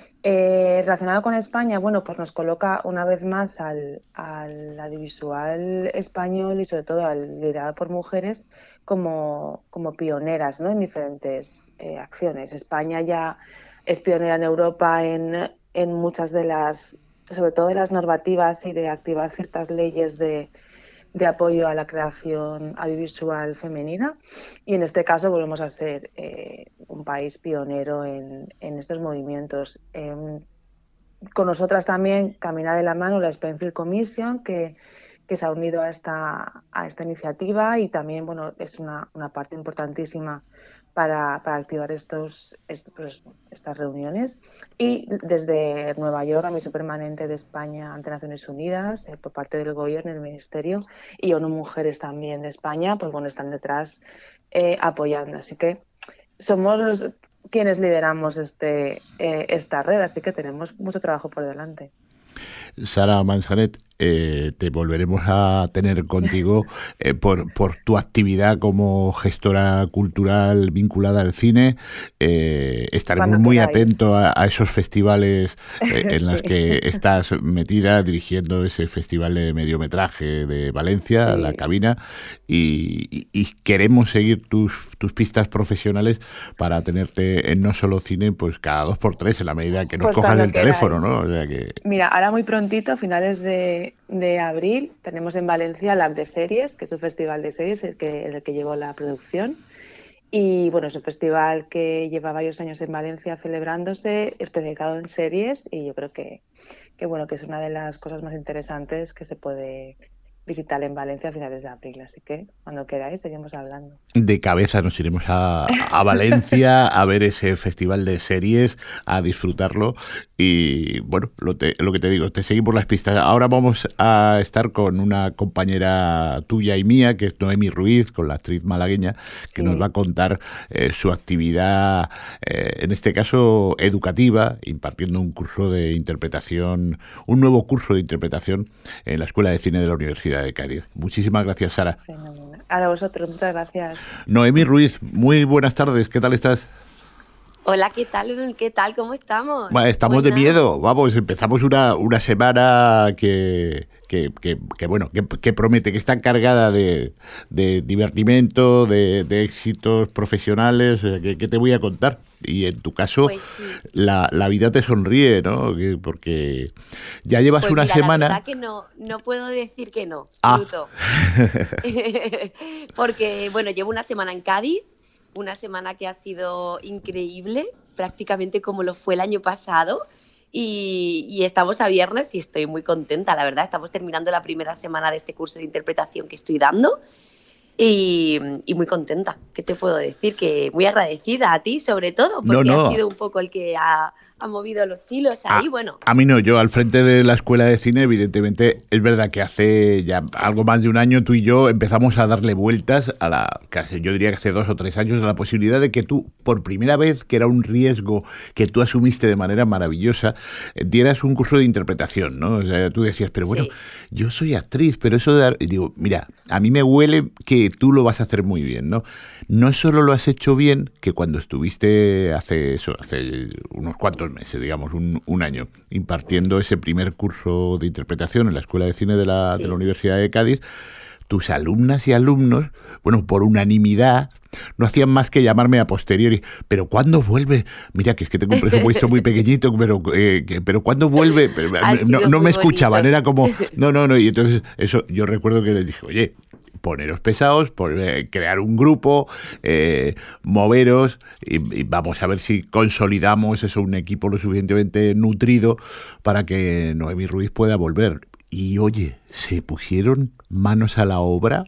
Eh, relacionado con España, bueno, pues nos coloca una vez más al, al audiovisual español y sobre todo al liderado por mujeres como, como pioneras, ¿no? En diferentes eh, acciones. España ya es pionera en Europa en, en muchas de las, sobre todo de las normativas y de activar ciertas leyes de de apoyo a la creación audiovisual femenina y en este caso volvemos a ser eh, un país pionero en, en estos movimientos. Eh, con nosotras también camina de la mano la Springfield Commission que, que se ha unido a esta, a esta iniciativa y también bueno, es una, una parte importantísima para, para activar estos, estos, estas reuniones. Y desde Nueva York, la Misión Permanente de España ante Naciones Unidas, eh, por parte del Gobierno y el Ministerio, y ONU Mujeres también de España, pues bueno, están detrás eh, apoyando. Así que somos los, quienes lideramos este, eh, esta red, así que tenemos mucho trabajo por delante. Sara Manzanet, eh, te volveremos a tener contigo eh, por, por tu actividad como gestora cultural vinculada al cine. Eh, estaremos Cuando muy queráis. atentos a, a esos festivales eh, en sí. los que estás metida dirigiendo ese festival de mediometraje de Valencia, sí. La Cabina, y, y, y queremos seguir tus, tus pistas profesionales para tenerte en No Solo Cine pues cada dos por tres en la medida que nos pues cojas el queráis. teléfono, ¿no? O sea que... Mira, ahora muy prontito, a finales de, de abril, tenemos en Valencia Lab de Series, que es un festival de series el que, en el que llevo la producción. Y bueno, es un festival que lleva varios años en Valencia celebrándose, especializado en series, y yo creo que, que bueno, que es una de las cosas más interesantes que se puede visitar en Valencia a finales de abril, así que cuando queráis seguimos hablando. De cabeza nos iremos a, a Valencia a ver ese festival de series, a disfrutarlo y bueno, lo, te, lo que te digo, te seguimos las pistas. Ahora vamos a estar con una compañera tuya y mía, que es Noemi Ruiz, con la actriz malagueña, que sí. nos va a contar eh, su actividad, eh, en este caso educativa, impartiendo un curso de interpretación, un nuevo curso de interpretación en la Escuela de Cine de la Universidad de Cádiz. Muchísimas gracias, Sara. A vosotros, muchas gracias. Noemi Ruiz, muy buenas tardes, ¿qué tal estás? Hola, ¿qué tal? ¿Qué tal? ¿Cómo estamos? Estamos pues de miedo, vamos, empezamos una, una semana que, que, que, que bueno, que, que promete, que está cargada de, de divertimento, de, de éxitos profesionales, que, que te voy a contar. Y en tu caso, pues sí. la, la vida te sonríe, ¿no? Porque ya llevas pues una mira, semana... La verdad que no, no puedo decir que no, ah. Bruto. Porque, bueno, llevo una semana en Cádiz, una semana que ha sido increíble, prácticamente como lo fue el año pasado. Y, y estamos a viernes y estoy muy contenta, la verdad. Estamos terminando la primera semana de este curso de interpretación que estoy dando. y, y muy contenta. ¿Qué te puedo decir? Que muy agradecida a ti, sobre todo, porque no, no. has sido un poco el que ha, ha movido los hilos ahí, a, bueno. A mí no, yo al frente de la Escuela de Cine, evidentemente, es verdad que hace ya algo más de un año tú y yo empezamos a darle vueltas a la, casi yo diría que hace dos o tres años, a la posibilidad de que tú, por primera vez, que era un riesgo que tú asumiste de manera maravillosa, dieras un curso de interpretación, ¿no? O sea, tú decías, pero bueno, sí. yo soy actriz, pero eso de... Y digo, mira, a mí me huele que tú lo vas a hacer muy bien, ¿no? No solo lo has hecho bien, que cuando estuviste hace eso, hace unos cuantos meses, digamos, un, un año, impartiendo ese primer curso de interpretación en la Escuela de Cine de la, sí. de la Universidad de Cádiz, tus alumnas y alumnos, bueno, por unanimidad, no hacían más que llamarme a posteriori. ¿Pero cuándo vuelve? Mira, que es que tengo un presupuesto muy pequeñito, pero eh, que, pero ¿cuándo vuelve? Pero, no no me escuchaban, era como, no, no, no. Y entonces, eso, yo recuerdo que les dije, oye, poneros pesados, por, eh, crear un grupo, eh, moveros y, y vamos a ver si consolidamos eso, un equipo lo suficientemente nutrido para que Noemí Ruiz pueda volver. Y oye, se pusieron manos a la obra.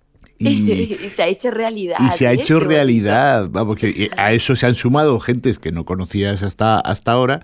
Y, y se ha hecho realidad. Y se ha ¿eh? hecho Qué realidad. bonito. Vamos, que a eso se han sumado gentes que no conocías hasta, hasta ahora.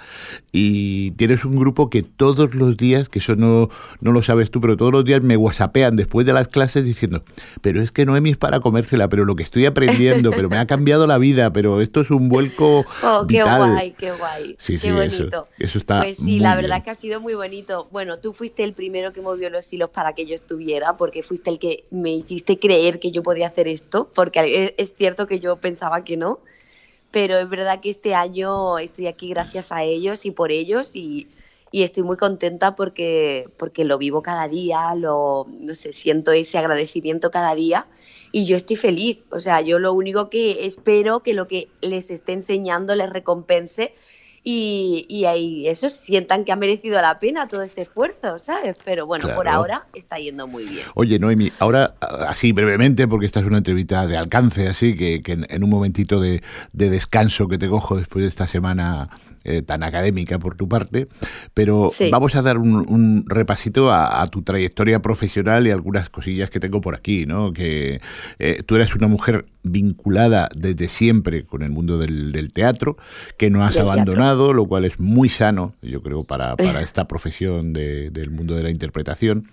Y tienes un grupo que todos los días, que eso no, no lo sabes tú, pero todos los días me whatsappean después de las clases diciendo, pero es que Noemí es para comérsela, pero lo que estoy aprendiendo, pero me ha cambiado la vida, pero esto es un vuelco oh, qué vital. guay, qué guay. Sí, sí, qué bonito. Eso, eso está Pues sí, muy la bien. verdad que ha sido muy bonito. Bueno, tú fuiste el primero que movió los hilos para que yo estuviera, porque fuiste el que me hiciste creer que yo podía hacer esto, porque es cierto que yo pensaba que no, pero es verdad que este año estoy aquí gracias a ellos y por ellos y, y estoy muy contenta porque, porque lo vivo cada día, lo, no sé, siento ese agradecimiento cada día y yo estoy feliz. O sea, yo lo único que espero que lo que les esté enseñando les recompense y, y ahí eso sientan que ha merecido la pena todo este esfuerzo, ¿sabes? Pero bueno, Claro. por ahora está yendo muy bien. Oye, Noemí, ahora así brevemente, porque esta es una entrevista de alcance, así que, que en, en un momentito de, de descanso que te cojo después de esta semana eh, tan académica por tu parte, pero Sí. vamos a dar un, un repasito a, a tu trayectoria profesional y algunas cosillas que tengo por aquí, ¿no? Que eh, tú eres una mujer vinculada desde siempre con el mundo del, del teatro, que no has Del abandonado, lo cual es muy sano, yo creo, para, para esta profesión de, del mundo de la interpretación,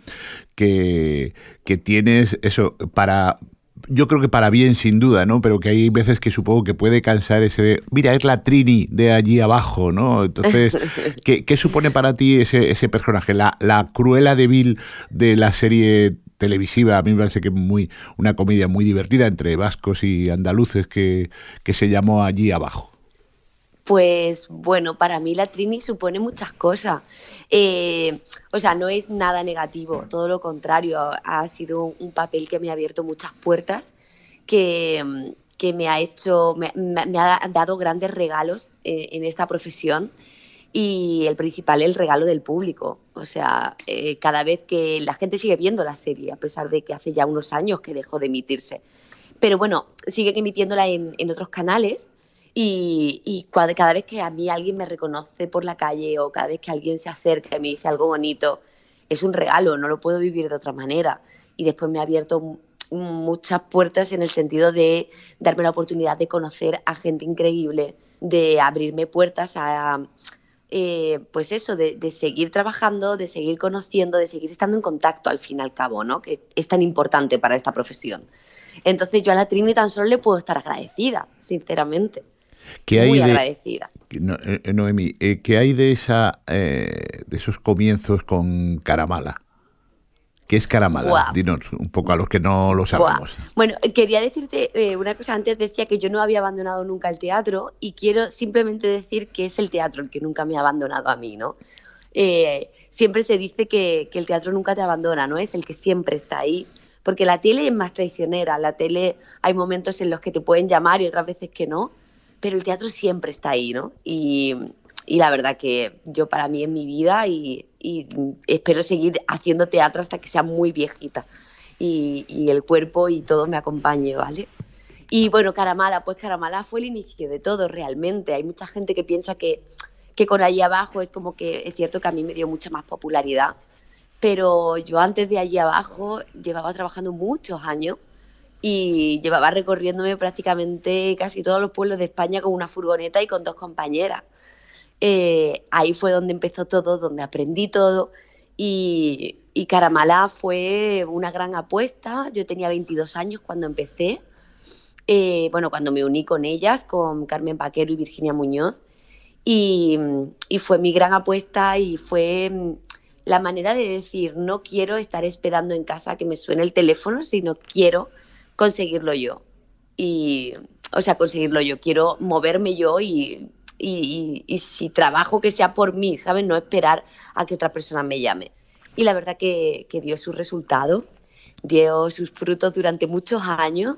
que, que tienes eso para... Yo creo que para bien, sin duda, ¿no? Pero que hay veces que supongo que puede cansar ese de, mira, es la Trini de allí abajo, ¿no? Entonces, ¿qué, qué supone para ti ese, ese personaje? La, la Cruella de Vil de la serie televisiva, a mí me parece que es muy, una comedia muy divertida entre vascos y andaluces que, que se llamó Allí abajo. Pues bueno, para mí la Trini supone muchas cosas. Eh, o sea, no es nada negativo, todo lo contrario, ha sido un papel que me ha abierto muchas puertas, que, que me ha hecho, me, me ha dado grandes regalos eh, en esta profesión y el principal, el regalo del público. O sea, eh, cada vez que la gente sigue viendo la serie, a pesar de que hace ya unos años que dejó de emitirse. Pero bueno, siguen emitiéndola en, en otros canales. Y, y cada vez que a mí alguien me reconoce por la calle o cada vez que alguien se acerca y me dice algo bonito, es un regalo, no lo puedo vivir de otra manera. Y después me ha abierto muchas puertas en el sentido de darme la oportunidad de conocer a gente increíble, de abrirme puertas a, eh, pues eso, de, de seguir trabajando, de seguir conociendo, de seguir estando en contacto al fin y al cabo, ¿no? Que es tan importante para esta profesión. Entonces yo a la Trini tan solo le puedo estar agradecida, sinceramente. ¿Qué hay Muy de, agradecida. No, eh, Noemí, eh, ¿qué hay de esa eh, de esos comienzos con Caramala? ¿Qué es Caramala? Wow. Dinos un poco a los que no lo sabemos. Wow. Bueno, quería decirte eh, una cosa. Antes decía que yo no había abandonado nunca el teatro y quiero simplemente decir que es el teatro el que nunca me ha abandonado a mí, ¿no? Eh, siempre se dice que, que el teatro nunca te abandona, ¿no? Es el que siempre está ahí. Porque la tele es más traicionera. La tele hay momentos en los que te pueden llamar y otras veces que no. Pero el teatro siempre está ahí, ¿no? Y, y la verdad que yo para mí en mi vida y, y espero seguir haciendo teatro hasta que sea muy viejita y, y el cuerpo y todo me acompañe, ¿vale? Y bueno, Caramala, pues Caramala fue el inicio de todo realmente. Hay mucha gente que piensa que, que con Allí abajo es como que es cierto que a mí me dio mucha más popularidad, pero yo antes de Allí abajo llevaba trabajando muchos años y llevaba recorriéndome prácticamente casi todos los pueblos de España con una furgoneta y con dos compañeras. Eh, ahí fue donde empezó todo, donde aprendí todo y, y Caramala fue una gran apuesta. Yo tenía veintidós años cuando empecé, eh, bueno, cuando me uní con ellas, con Carmen Vaquero y Virginia Muñoz, y, y fue mi gran apuesta y fue la manera de decir, no quiero estar esperando en casa que me suene el teléfono, sino quiero conseguirlo yo. Y, o sea, conseguirlo yo, quiero moverme yo y... Y, y, y si trabajo que sea por mí, ¿sabes? No esperar a que otra persona me llame. Y la verdad que, que dio su resultado, dio sus frutos durante muchos años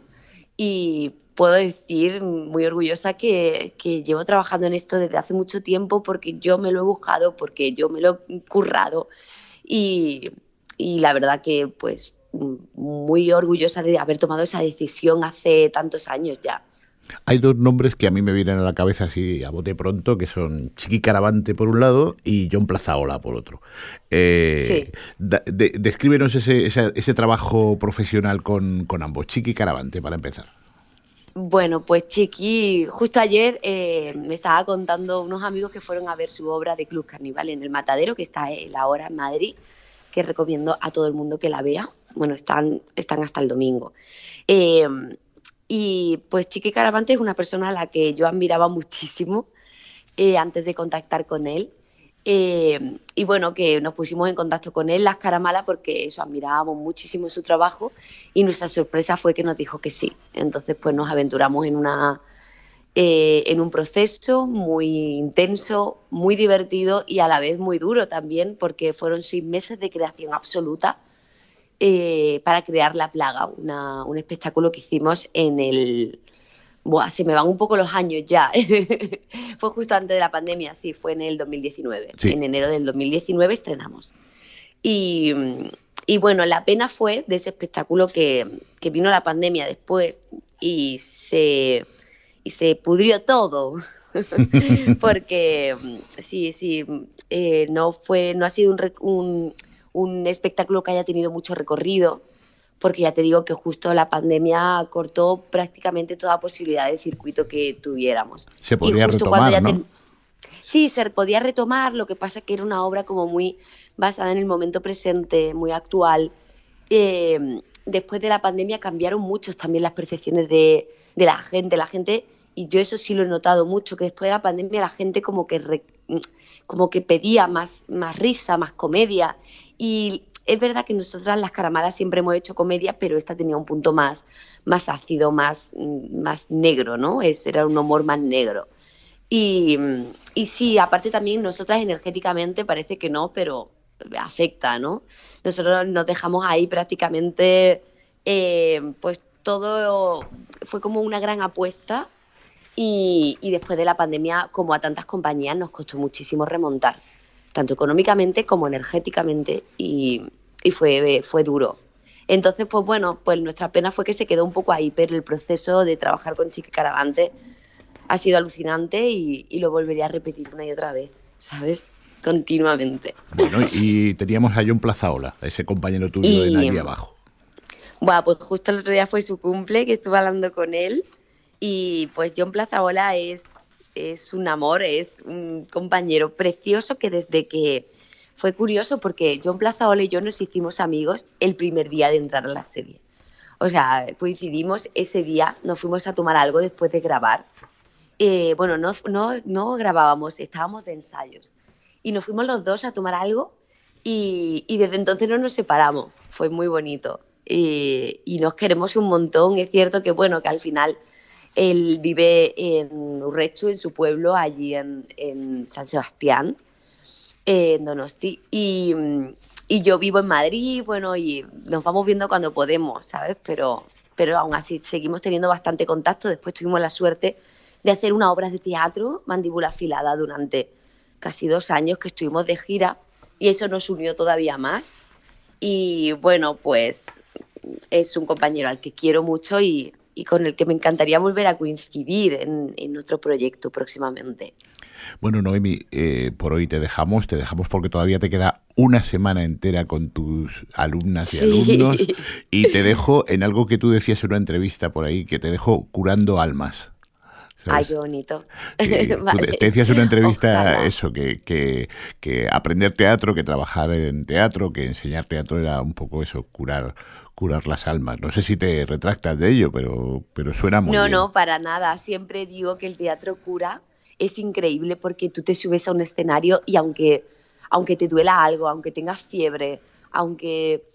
y puedo decir muy orgullosa que, que llevo trabajando en esto desde hace mucho tiempo porque yo me lo he buscado, porque yo me lo he currado y, y la verdad que pues muy orgullosa de haber tomado esa decisión hace tantos años ya. Hay dos nombres que a mí me vienen a la cabeza así a bote pronto, que son Chiqui Caravante por un lado y Jon Plazaola por otro. Eh, sí. da, de, descríbenos ese, ese, ese trabajo profesional con, con ambos. Chiqui Caravante, para empezar. Bueno, pues Chiqui, justo ayer eh, me estaba contando unos amigos que fueron a ver su obra de Club Carnival en El Matadero, que está en la hora en Madrid, que recomiendo a todo el mundo que la vea. Bueno, están, están hasta el domingo. Eh, Y pues Chiqui Caravante es una persona a la que yo admiraba muchísimo eh, antes de contactar con él. Eh, y bueno, que nos pusimos en contacto con él, Las Caramalas, porque eso, admirábamos muchísimo su trabajo y nuestra sorpresa fue que nos dijo que sí. Entonces pues nos aventuramos en, una, eh, en un proceso muy intenso, muy divertido y a la vez muy duro también, porque fueron seis meses de creación absoluta. Eh, para crear La Plaga, una, un espectáculo que hicimos en el... Buah, se me van un poco los años ya. Fue justo antes de la pandemia, sí, fue en el dos mil diecinueve. Sí. En enero del dos mil diecinueve estrenamos. Y, y bueno, la pena fue de ese espectáculo que, que vino la pandemia después y se, y se pudrió todo. Porque sí, sí, eh, no, fue, no ha sido un... un un espectáculo que haya tenido mucho recorrido, porque ya te digo que justo la pandemia cortó prácticamente toda posibilidad de circuito que tuviéramos. Se podía retomar, ¿no? Ten... Sí, se podía retomar, lo que pasa que era una obra como muy basada en el momento presente, muy actual. Eh, después de la pandemia cambiaron mucho también las percepciones de, de la gente, la gente, y yo eso sí lo he notado mucho, que después de la pandemia la gente como que, re, como que pedía más, más risa, más comedia. Y es verdad que nosotras Las Caramalas siempre hemos hecho comedia, pero esta tenía un punto más, más ácido, más, más negro, ¿no? Es, era un humor más negro. Y, y sí, aparte también nosotras energéticamente parece que no, pero afecta, ¿no? Nosotros nos dejamos ahí prácticamente, eh, pues todo fue como una gran apuesta y, y después de la pandemia, como a tantas compañías, nos costó muchísimo remontar, tanto económicamente como energéticamente, y, y fue, fue duro. Entonces, pues bueno, pues nuestra pena fue que se quedó un poco ahí, pero el proceso de trabajar con Chiqui Caravante ha sido alucinante y, y lo volvería a repetir una y otra vez, ¿sabes? Continuamente. Bueno, y teníamos a Jon Plazaola, ese compañero tuyo y, de Nadie Abajo. Bueno, pues justo el otro día fue su cumple, que estuve hablando con él, y pues Jon Plazaola es... es un amor, es un compañero precioso que desde que fue curioso porque Jon Plazaola y yo nos hicimos amigos el primer día de entrar a la serie. O sea, coincidimos ese día, nos fuimos a tomar algo después de grabar. Eh, bueno, no, no, no grabábamos, estábamos de ensayos. Y nos fuimos los dos a tomar algo y, y desde entonces no nos separamos. Fue muy bonito. Y, y nos queremos un montón. Es cierto que, bueno, que al final... Él vive en Urrechu, en su pueblo, allí en, en San Sebastián, en Donosti, y, y yo vivo en Madrid, bueno, y nos vamos viendo cuando podemos, ¿sabes? Pero, pero aún así seguimos teniendo bastante contacto. Después tuvimos la suerte de hacer una obra de teatro, Mandíbula Afilada, durante casi dos años que estuvimos de gira, y eso nos unió todavía más. Y bueno, pues es un compañero al que quiero mucho y... y con el que me encantaría volver a coincidir en, en nuestro proyecto próximamente. Bueno, Noemi, eh, por hoy te dejamos, te dejamos porque todavía te queda una semana entera con tus alumnas y sí. alumnos, y te dejo en algo que tú decías en una entrevista por ahí, que te dejo curando almas. ¿Sabes? Ay, qué bonito. Sí, vale. Te decías en una entrevista Ojalá. eso, que, que, que aprender teatro, que trabajar en teatro, que enseñar teatro era un poco eso, curar curar las almas. No sé si te retractas de ello, pero, pero suena muy no, bien. No, no, para nada. Siempre digo que el teatro cura. Es increíble porque tú te subes a un escenario y aunque, aunque te duela algo, aunque tengas fiebre, aunque,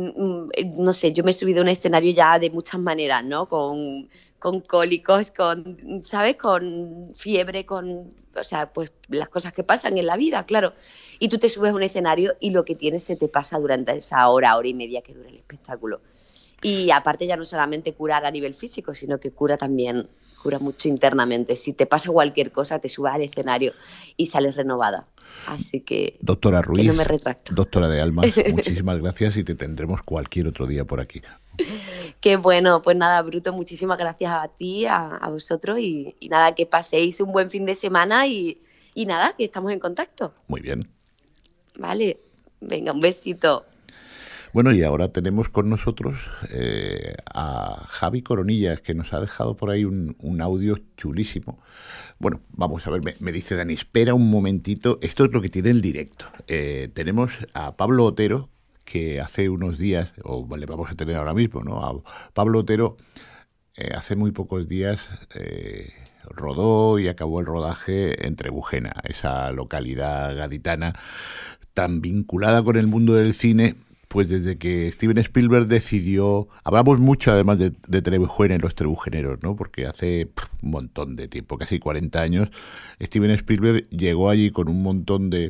no sé, yo me he subido a un escenario ya de muchas maneras, ¿no? Con, con cólicos, con, ¿sabes? Con fiebre, con, o sea, pues las cosas que pasan en la vida, claro. Y tú te subes a un escenario y lo que tienes se te pasa durante esa hora, hora y media que dura el espectáculo. Y aparte ya no solamente curar a nivel físico, sino que cura también... cura mucho internamente. Si te pasa cualquier cosa, te subas al escenario y sales renovada. Así que, doctora Ruiz, que no me retracto. Doctora de almas, muchísimas gracias y te tendremos cualquier otro día por aquí. Qué bueno, pues nada, Bruto, muchísimas gracias a ti, a, a vosotros y, y nada, que paséis un buen fin de semana y, y nada, que estamos en contacto. Muy bien. Vale, venga, un besito. Bueno, y ahora tenemos con nosotros eh, a Javi Coronillas, que nos ha dejado por ahí un, un audio chulísimo. Bueno, vamos a ver, me, me dice Dani, espera un momentito, esto es lo que tiene el directo. Eh, tenemos a Pablo Otero, que hace unos días, o le vamos a tener ahora mismo, ¿no? A Pablo Otero, eh, hace muy pocos días eh, rodó y acabó el rodaje en Trebujena, esa localidad gaditana tan vinculada con el mundo del cine. Pues desde que Steven Spielberg decidió... Hablamos mucho además de, de Trebujena y los trebujeneros, ¿no? Porque hace pff, un montón de tiempo, casi cuarenta años, Steven Spielberg llegó allí con un montón de,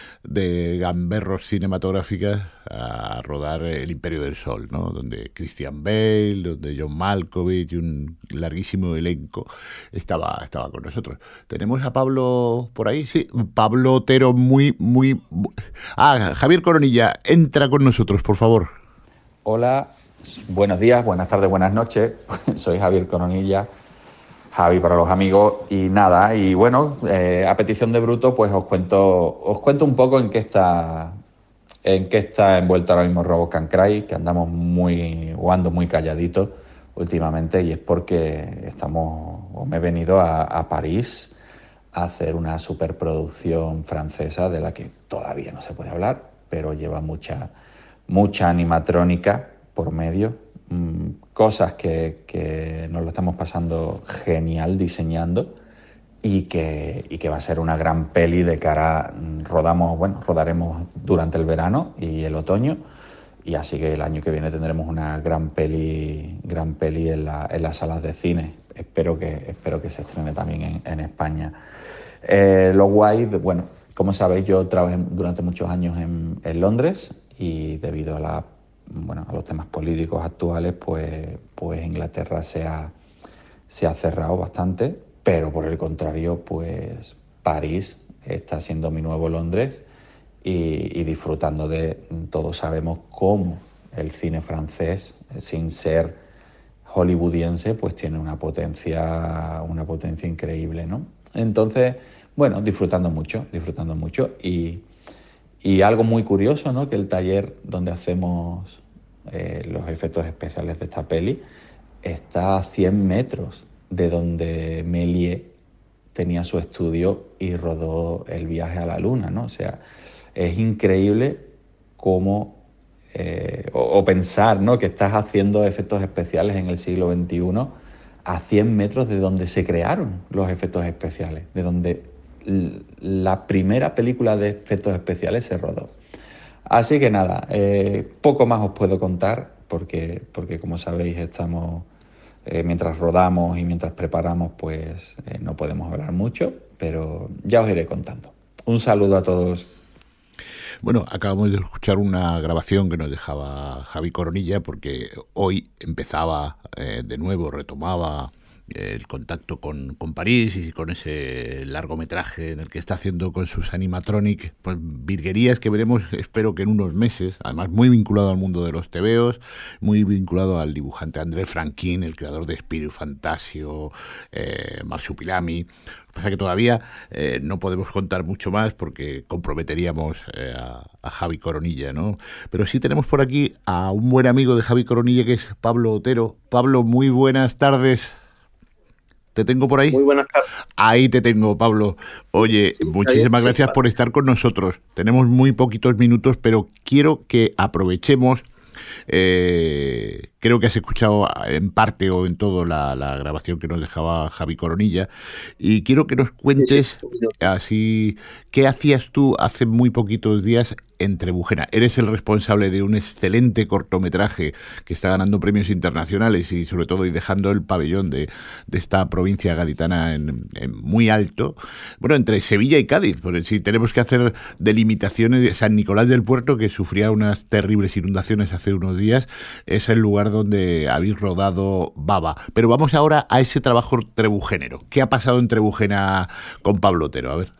de gamberros cinematográficas a rodar El Imperio del Sol, ¿no? Donde Christian Bale, donde John Malkovich y un larguísimo elenco estaba, estaba con nosotros. Tenemos a Pablo por ahí, sí, Pablo Otero, muy, muy... Ah, Javier Coronilla, entra con nosotros, por favor. Hola, buenos días, buenas tardes, buenas noches. Soy Javier Coronilla, Javi para los amigos, y nada, y bueno, eh, a petición de Bruto, pues os cuento, os cuento un poco en qué está, en qué está envuelto ahora mismo Robo Can Cry, que andamos muy, o ando muy calladitos últimamente, y es porque estamos, o me he venido a, a París a hacer una superproducción francesa de la que todavía no se puede hablar, pero lleva mucha, mucha animatrónica por medio. Cosas que, que nos lo estamos pasando genial diseñando y que, y que va a ser una gran peli de cara, rodamos, bueno, rodaremos durante el verano y el otoño, y así que el año que viene tendremos una gran peli, gran peli en, la, en las salas de cine. Espero que, espero que se estrene también en, en España. Eh, lo guay, bueno, como sabéis, yo trabajé durante muchos años en, en Londres, y debido a la bueno, a los temas políticos actuales, pues, pues Inglaterra se ha, se ha cerrado bastante, pero por el contrario, pues París está siendo mi nuevo Londres y, y disfrutando de, todos sabemos cómo el cine francés, sin ser hollywoodiense, pues tiene una potencia, una potencia increíble, ¿no? Entonces, bueno, disfrutando mucho, disfrutando mucho y Y algo muy curioso, ¿no? Que el taller donde hacemos eh, los efectos especiales de esta peli está a cien metros de donde Méliès tenía su estudio y rodó El viaje a la luna, ¿no? O sea, es increíble cómo, eh, o, o pensar, ¿no? Que estás haciendo efectos especiales en el siglo veintiuno a cien metros de donde se crearon los efectos especiales, de donde la primera película de efectos especiales se rodó. Así que nada, eh, poco más os puedo contar porque, porque como sabéis estamos, eh, mientras rodamos y mientras preparamos, pues eh, no podemos hablar mucho, pero ya os iré contando. Un saludo a todos. Bueno, acabamos de escuchar una grabación que nos dejaba Javi Coronilla porque hoy empezaba eh, de nuevo, retomaba el contacto con, con París y con ese largometraje en el que está haciendo con sus animatronic, pues virguerías que veremos, espero que en unos meses, además muy vinculado al mundo de los tebeos, muy vinculado al dibujante André Franquin, el creador de Spirou Fantasio, eh, Marsupilami. Lo que pasa es que todavía eh, no podemos contar mucho más porque comprometeríamos eh, a, a Javi Coronilla, ¿no? Pero sí tenemos por aquí a un buen amigo de Javi Coronilla, que es Pablo Otero. Pablo, muy buenas tardes. ¿Te tengo por ahí? Muy buenas tardes. Ahí te tengo, Pablo. Oye, muchísimas gracias por estar con nosotros. Tenemos muy poquitos minutos, pero quiero que aprovechemos. Eh, creo que has escuchado en parte o en todo la, la grabación que nos dejaba Javi Coronilla, y quiero que nos cuentes sí, sí. así qué hacías tú hace muy poquitos días en Trebujena. Eres el responsable de un excelente cortometraje que está ganando premios internacionales y sobre todo y dejando el pabellón de, de esta provincia gaditana en, en muy alto. Bueno, entre Sevilla y Cádiz, porque si tenemos que hacer delimitaciones, San Nicolás del Puerto, que sufría unas terribles inundaciones hace unos días, es el lugar donde habéis rodado Baba. Pero vamos ahora a ese trabajo trebujenero. ¿Qué ha pasado en Trebujena con Pablo Otero? A ver.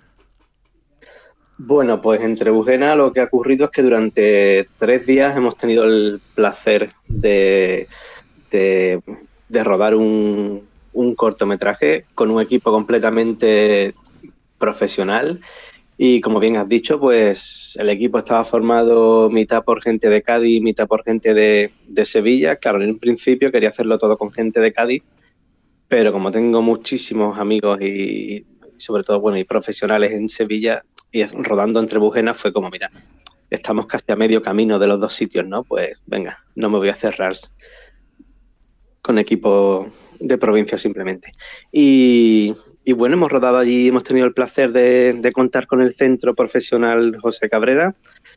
Bueno, pues en Trebujena lo que ha ocurrido es que durante tres días hemos tenido el placer de, de, de rodar un, un cortometraje con un equipo completamente profesional. Y como bien has dicho, pues el equipo estaba formado mitad por gente de Cádiz, mitad por gente de, de Sevilla. Claro, en un principio quería hacerlo todo con gente de Cádiz, pero como tengo muchísimos amigos y sobre todo, bueno, y profesionales en Sevilla y rodando en Trebujena, fue como, mira, estamos casi a medio camino de los dos sitios, ¿no? Pues venga, no me voy a cerrar con equipo de provincia simplemente. Y, y bueno, hemos rodado allí, hemos tenido el placer de, de contar con el Centro Profesional José Cabrera.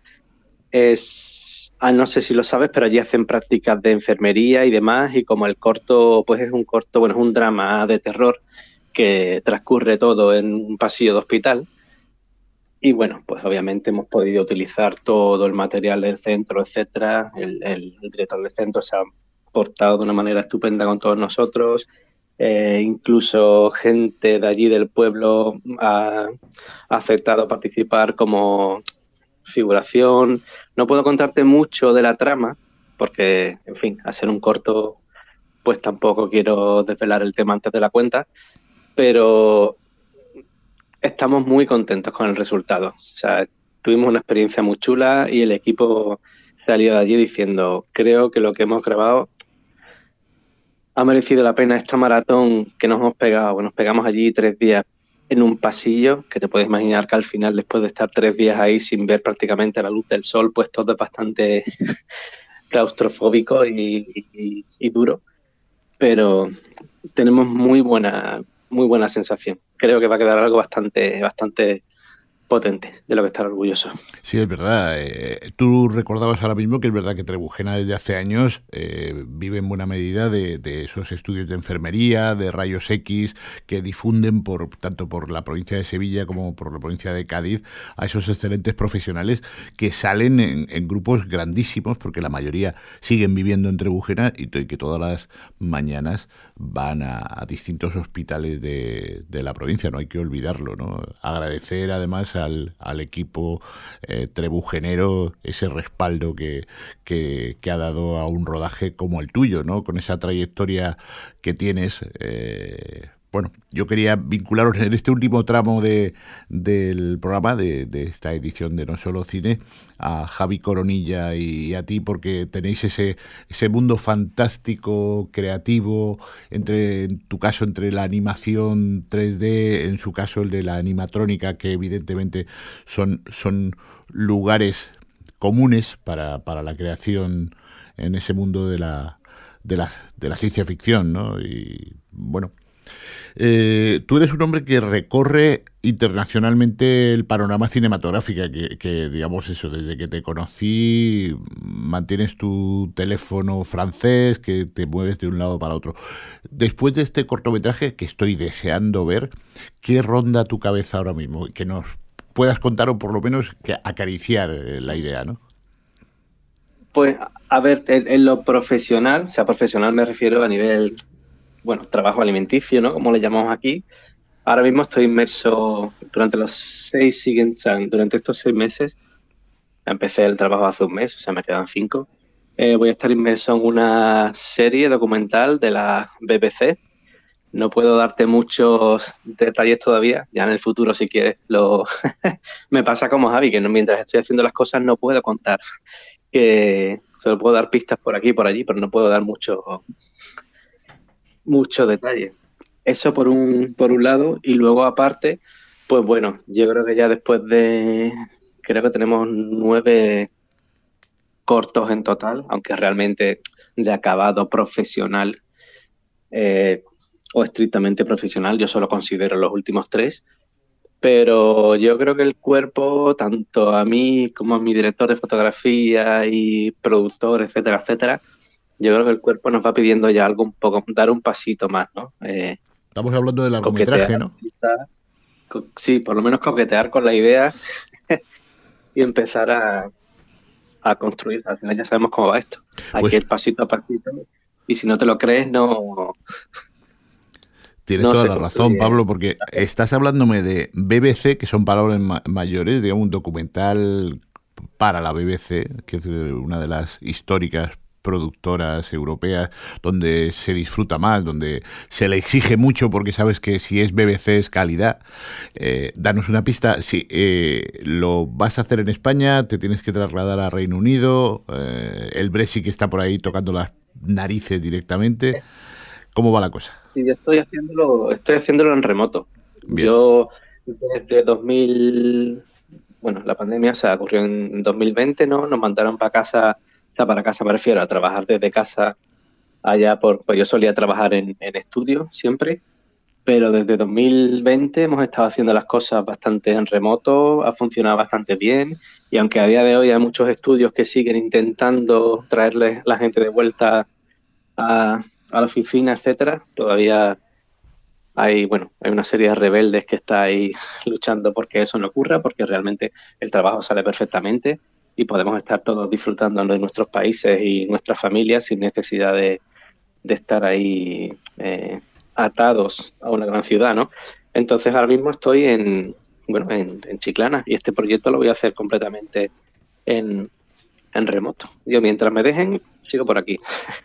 Es, ah, no sé si lo sabes, pero allí hacen prácticas de enfermería y demás, y como el corto, pues es un corto, bueno, es un drama de terror que transcurre todo en un pasillo de hospital. Y bueno, pues obviamente hemos podido utilizar todo el material del centro, etcétera. El, el, el director del centro se ha portado de una manera estupenda con todos nosotros. Eh, incluso gente de allí del pueblo ha, ha aceptado participar como figuración. No puedo contarte mucho de la trama porque, en fin, al ser un corto, pues tampoco quiero desvelar el tema antes de la cuenta, pero estamos muy contentos con el resultado. O sea, tuvimos una experiencia muy chula y el equipo salió de allí diciendo, creo que lo que hemos grabado ha merecido la pena esta maratón que nos hemos pegado. Bueno, nos pegamos allí tres días en un pasillo, que te puedes imaginar que al final, después de estar tres días ahí sin ver prácticamente la luz del sol, pues todo es bastante claustrofóbico y, y, y duro. Pero tenemos muy buena, muy buena sensación. Creo que va a quedar algo bastante, bastante potente, de lo que estar orgulloso. Sí, es verdad. Eh, tú recordabas ahora mismo que es verdad que Trebujena desde hace años eh, vive en buena medida de, de esos estudios de enfermería, de rayos X, que difunden por tanto por la provincia de Sevilla como por la provincia de Cádiz a esos excelentes profesionales que salen en, en grupos grandísimos, porque la mayoría siguen viviendo en Trebujena y que todas las mañanas van a, a distintos hospitales de, de la provincia. No hay que olvidarlo, ¿no? Agradecer además Al, al equipo eh, trebujenero ese respaldo que, que, que ha dado a un rodaje como el tuyo, ¿no? Con esa trayectoria que tienes. Eh, bueno, yo quería vincularos en este último tramo de, del programa, de, de esta edición de No Solo Cine, a Javi Coronilla y a ti, porque tenéis ese, ese mundo fantástico, creativo, entre, en tu caso, entre la animación tres D, en su caso el de la animatrónica, que evidentemente son, son lugares comunes para, para la creación en ese mundo de la, de la, de la ciencia ficción, ¿no? Y bueno, Eh, tú eres un hombre que recorre internacionalmente el panorama cinematográfico, que, que digamos eso, desde que te conocí mantienes tu teléfono francés, que te mueves de un lado para otro. Después de este cortometraje que estoy deseando ver, ¿qué ronda tu cabeza ahora mismo? Que nos puedas contar o por lo menos que acariciar la idea, ¿no? Pues, a ver, en, en lo profesional, o sea, profesional me refiero a nivel bueno, trabajo alimenticio, ¿no? Como le llamamos aquí. Ahora mismo estoy inmerso durante los seis siguientes, durante estos seis meses. Empecé el trabajo hace un mes, o sea, me quedan cinco. Eh, voy a estar inmerso en una serie documental de la B B C. No puedo darte muchos detalles todavía, ya en el futuro si quieres. Lo me pasa como Javi, que no, mientras estoy haciendo las cosas no puedo contar. Que solo puedo dar pistas por aquí y por allí, pero no puedo dar mucho, mucho detalle. Eso por un, por un lado, y luego aparte, pues bueno, yo creo que ya después de, creo que tenemos nueve cortos en total, aunque realmente de acabado profesional eh, o estrictamente profesional, yo solo considero los últimos tres, pero yo creo que el cuerpo, tanto a mí como a mi director de fotografía y productor, etcétera, etcétera, yo creo que el cuerpo nos va pidiendo ya algo un poco, dar un pasito más, ¿no? Eh, Estamos hablando del largometraje, ¿no? Sí, por lo menos coquetear con la idea y empezar a, a construir. Al final ya sabemos cómo va esto. Hay Pues- que ir pasito a pasito. Y si no te lo crees, no... Tienes No toda se la construye. razón, Pablo, porque estás hablándome de B B C, que son palabras ma- mayores, digamos, un documental para la B B C, que es una de las históricas productoras europeas, donde se disfruta más, donde se le exige mucho, porque sabes que si es B B C es calidad. Eh, danos una pista. Si eh, lo vas a hacer en España, te tienes que trasladar a Reino Unido, eh, el Brexit que está por ahí tocando las narices directamente. ¿Cómo va la cosa? Sí, yo estoy haciéndolo, estoy haciéndolo en remoto. Bien. Yo desde dos mil... Bueno, la pandemia se ocurrió en dos mil veinte, ¿no? Nos mandaron para casa, o sea, para casa me refiero a trabajar desde casa allá, por, pues yo solía trabajar en, en estudio siempre, pero desde dos mil veinte hemos estado haciendo las cosas bastante en remoto, ha funcionado bastante bien, y aunque a día de hoy hay muchos estudios que siguen intentando traerle la gente de vuelta a, a la oficina, etcétera, todavía hay, bueno, hay una serie de rebeldes que está ahí luchando porque eso no ocurra, porque realmente el trabajo sale perfectamente y podemos estar todos disfrutando de nuestros países y nuestras familias sin necesidad de, de estar ahí eh, atados a una gran ciudad, ¿no? Entonces ahora mismo estoy en, bueno, en, en Chiclana, y este proyecto lo voy a hacer completamente en, en remoto. Yo, mientras me dejen, sigo por aquí.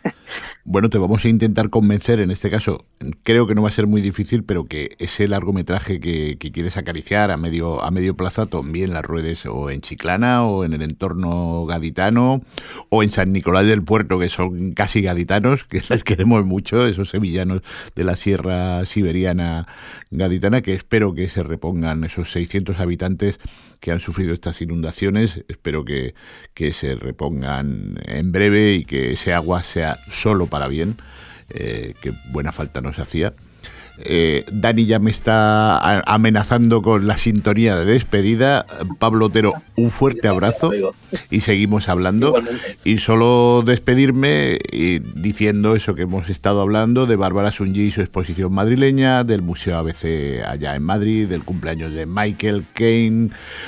Bueno, te vamos a intentar convencer, en este caso, creo que no va a ser muy difícil, pero que ese largometraje que, que quieres acariciar a medio, a medio plazo también las ruedes o en Chiclana o en el entorno gaditano o en San Nicolás del Puerto, que son casi gaditanos, que les queremos mucho, esos sevillanos de la sierra siberiana gaditana, que espero que se repongan esos seiscientos habitantes que han sufrido estas inundaciones. Espero que, que se repongan en breve y que ese agua sea solo para bien, eh, que buena falta nos hacía. Eh, Dani ya me está a- amenazando con la sintonía de despedida. Pablo Otero, un fuerte abrazo y seguimos hablando. Igualmente. Y solo despedirme y diciendo eso que hemos estado hablando de Bárbara Sungí y su exposición madrileña, del Museo A B C allá en Madrid, del cumpleaños de Michael Caine,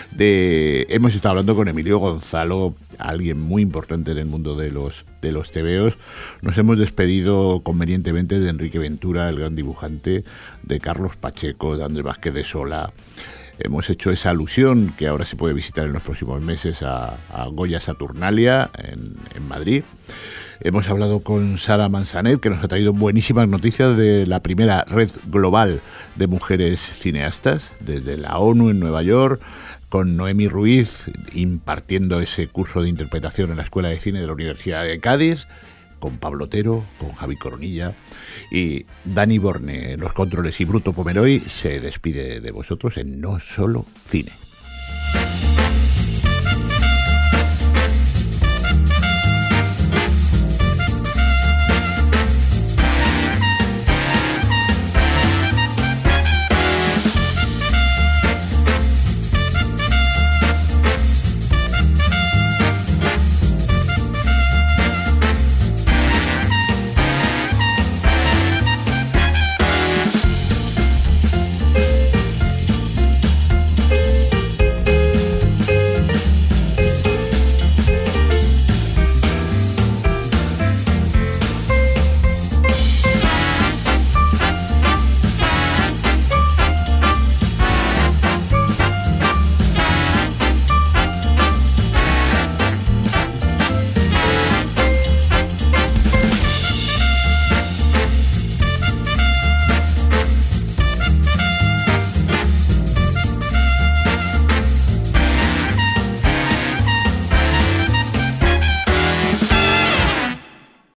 de hemos estado hablando con Emilio Gonzalo, alguien muy importante en el mundo de los de los tebeos. Nos hemos despedido convenientemente de Enrique Ventura, el gran dibujante, de Carlos Pacheco, de Andrés Vázquez de Sola. Hemos hecho esa alusión que ahora se puede visitar en los próximos meses a, a Goya Saturnalia en, en Madrid. Hemos hablado con Sara Manzanet, que nos ha traído buenísimas noticias de la primera red global de mujeres cineastas, desde la ONU en Nueva York, con Noemi Ruiz impartiendo ese curso de interpretación en la Escuela de Cine de la Universidad de Cádiz, con Pablo Otero, con Javi Coronilla, y Dani Borne en los controles, y Bruto Pomeroy se despide de vosotros en No Solo Cine.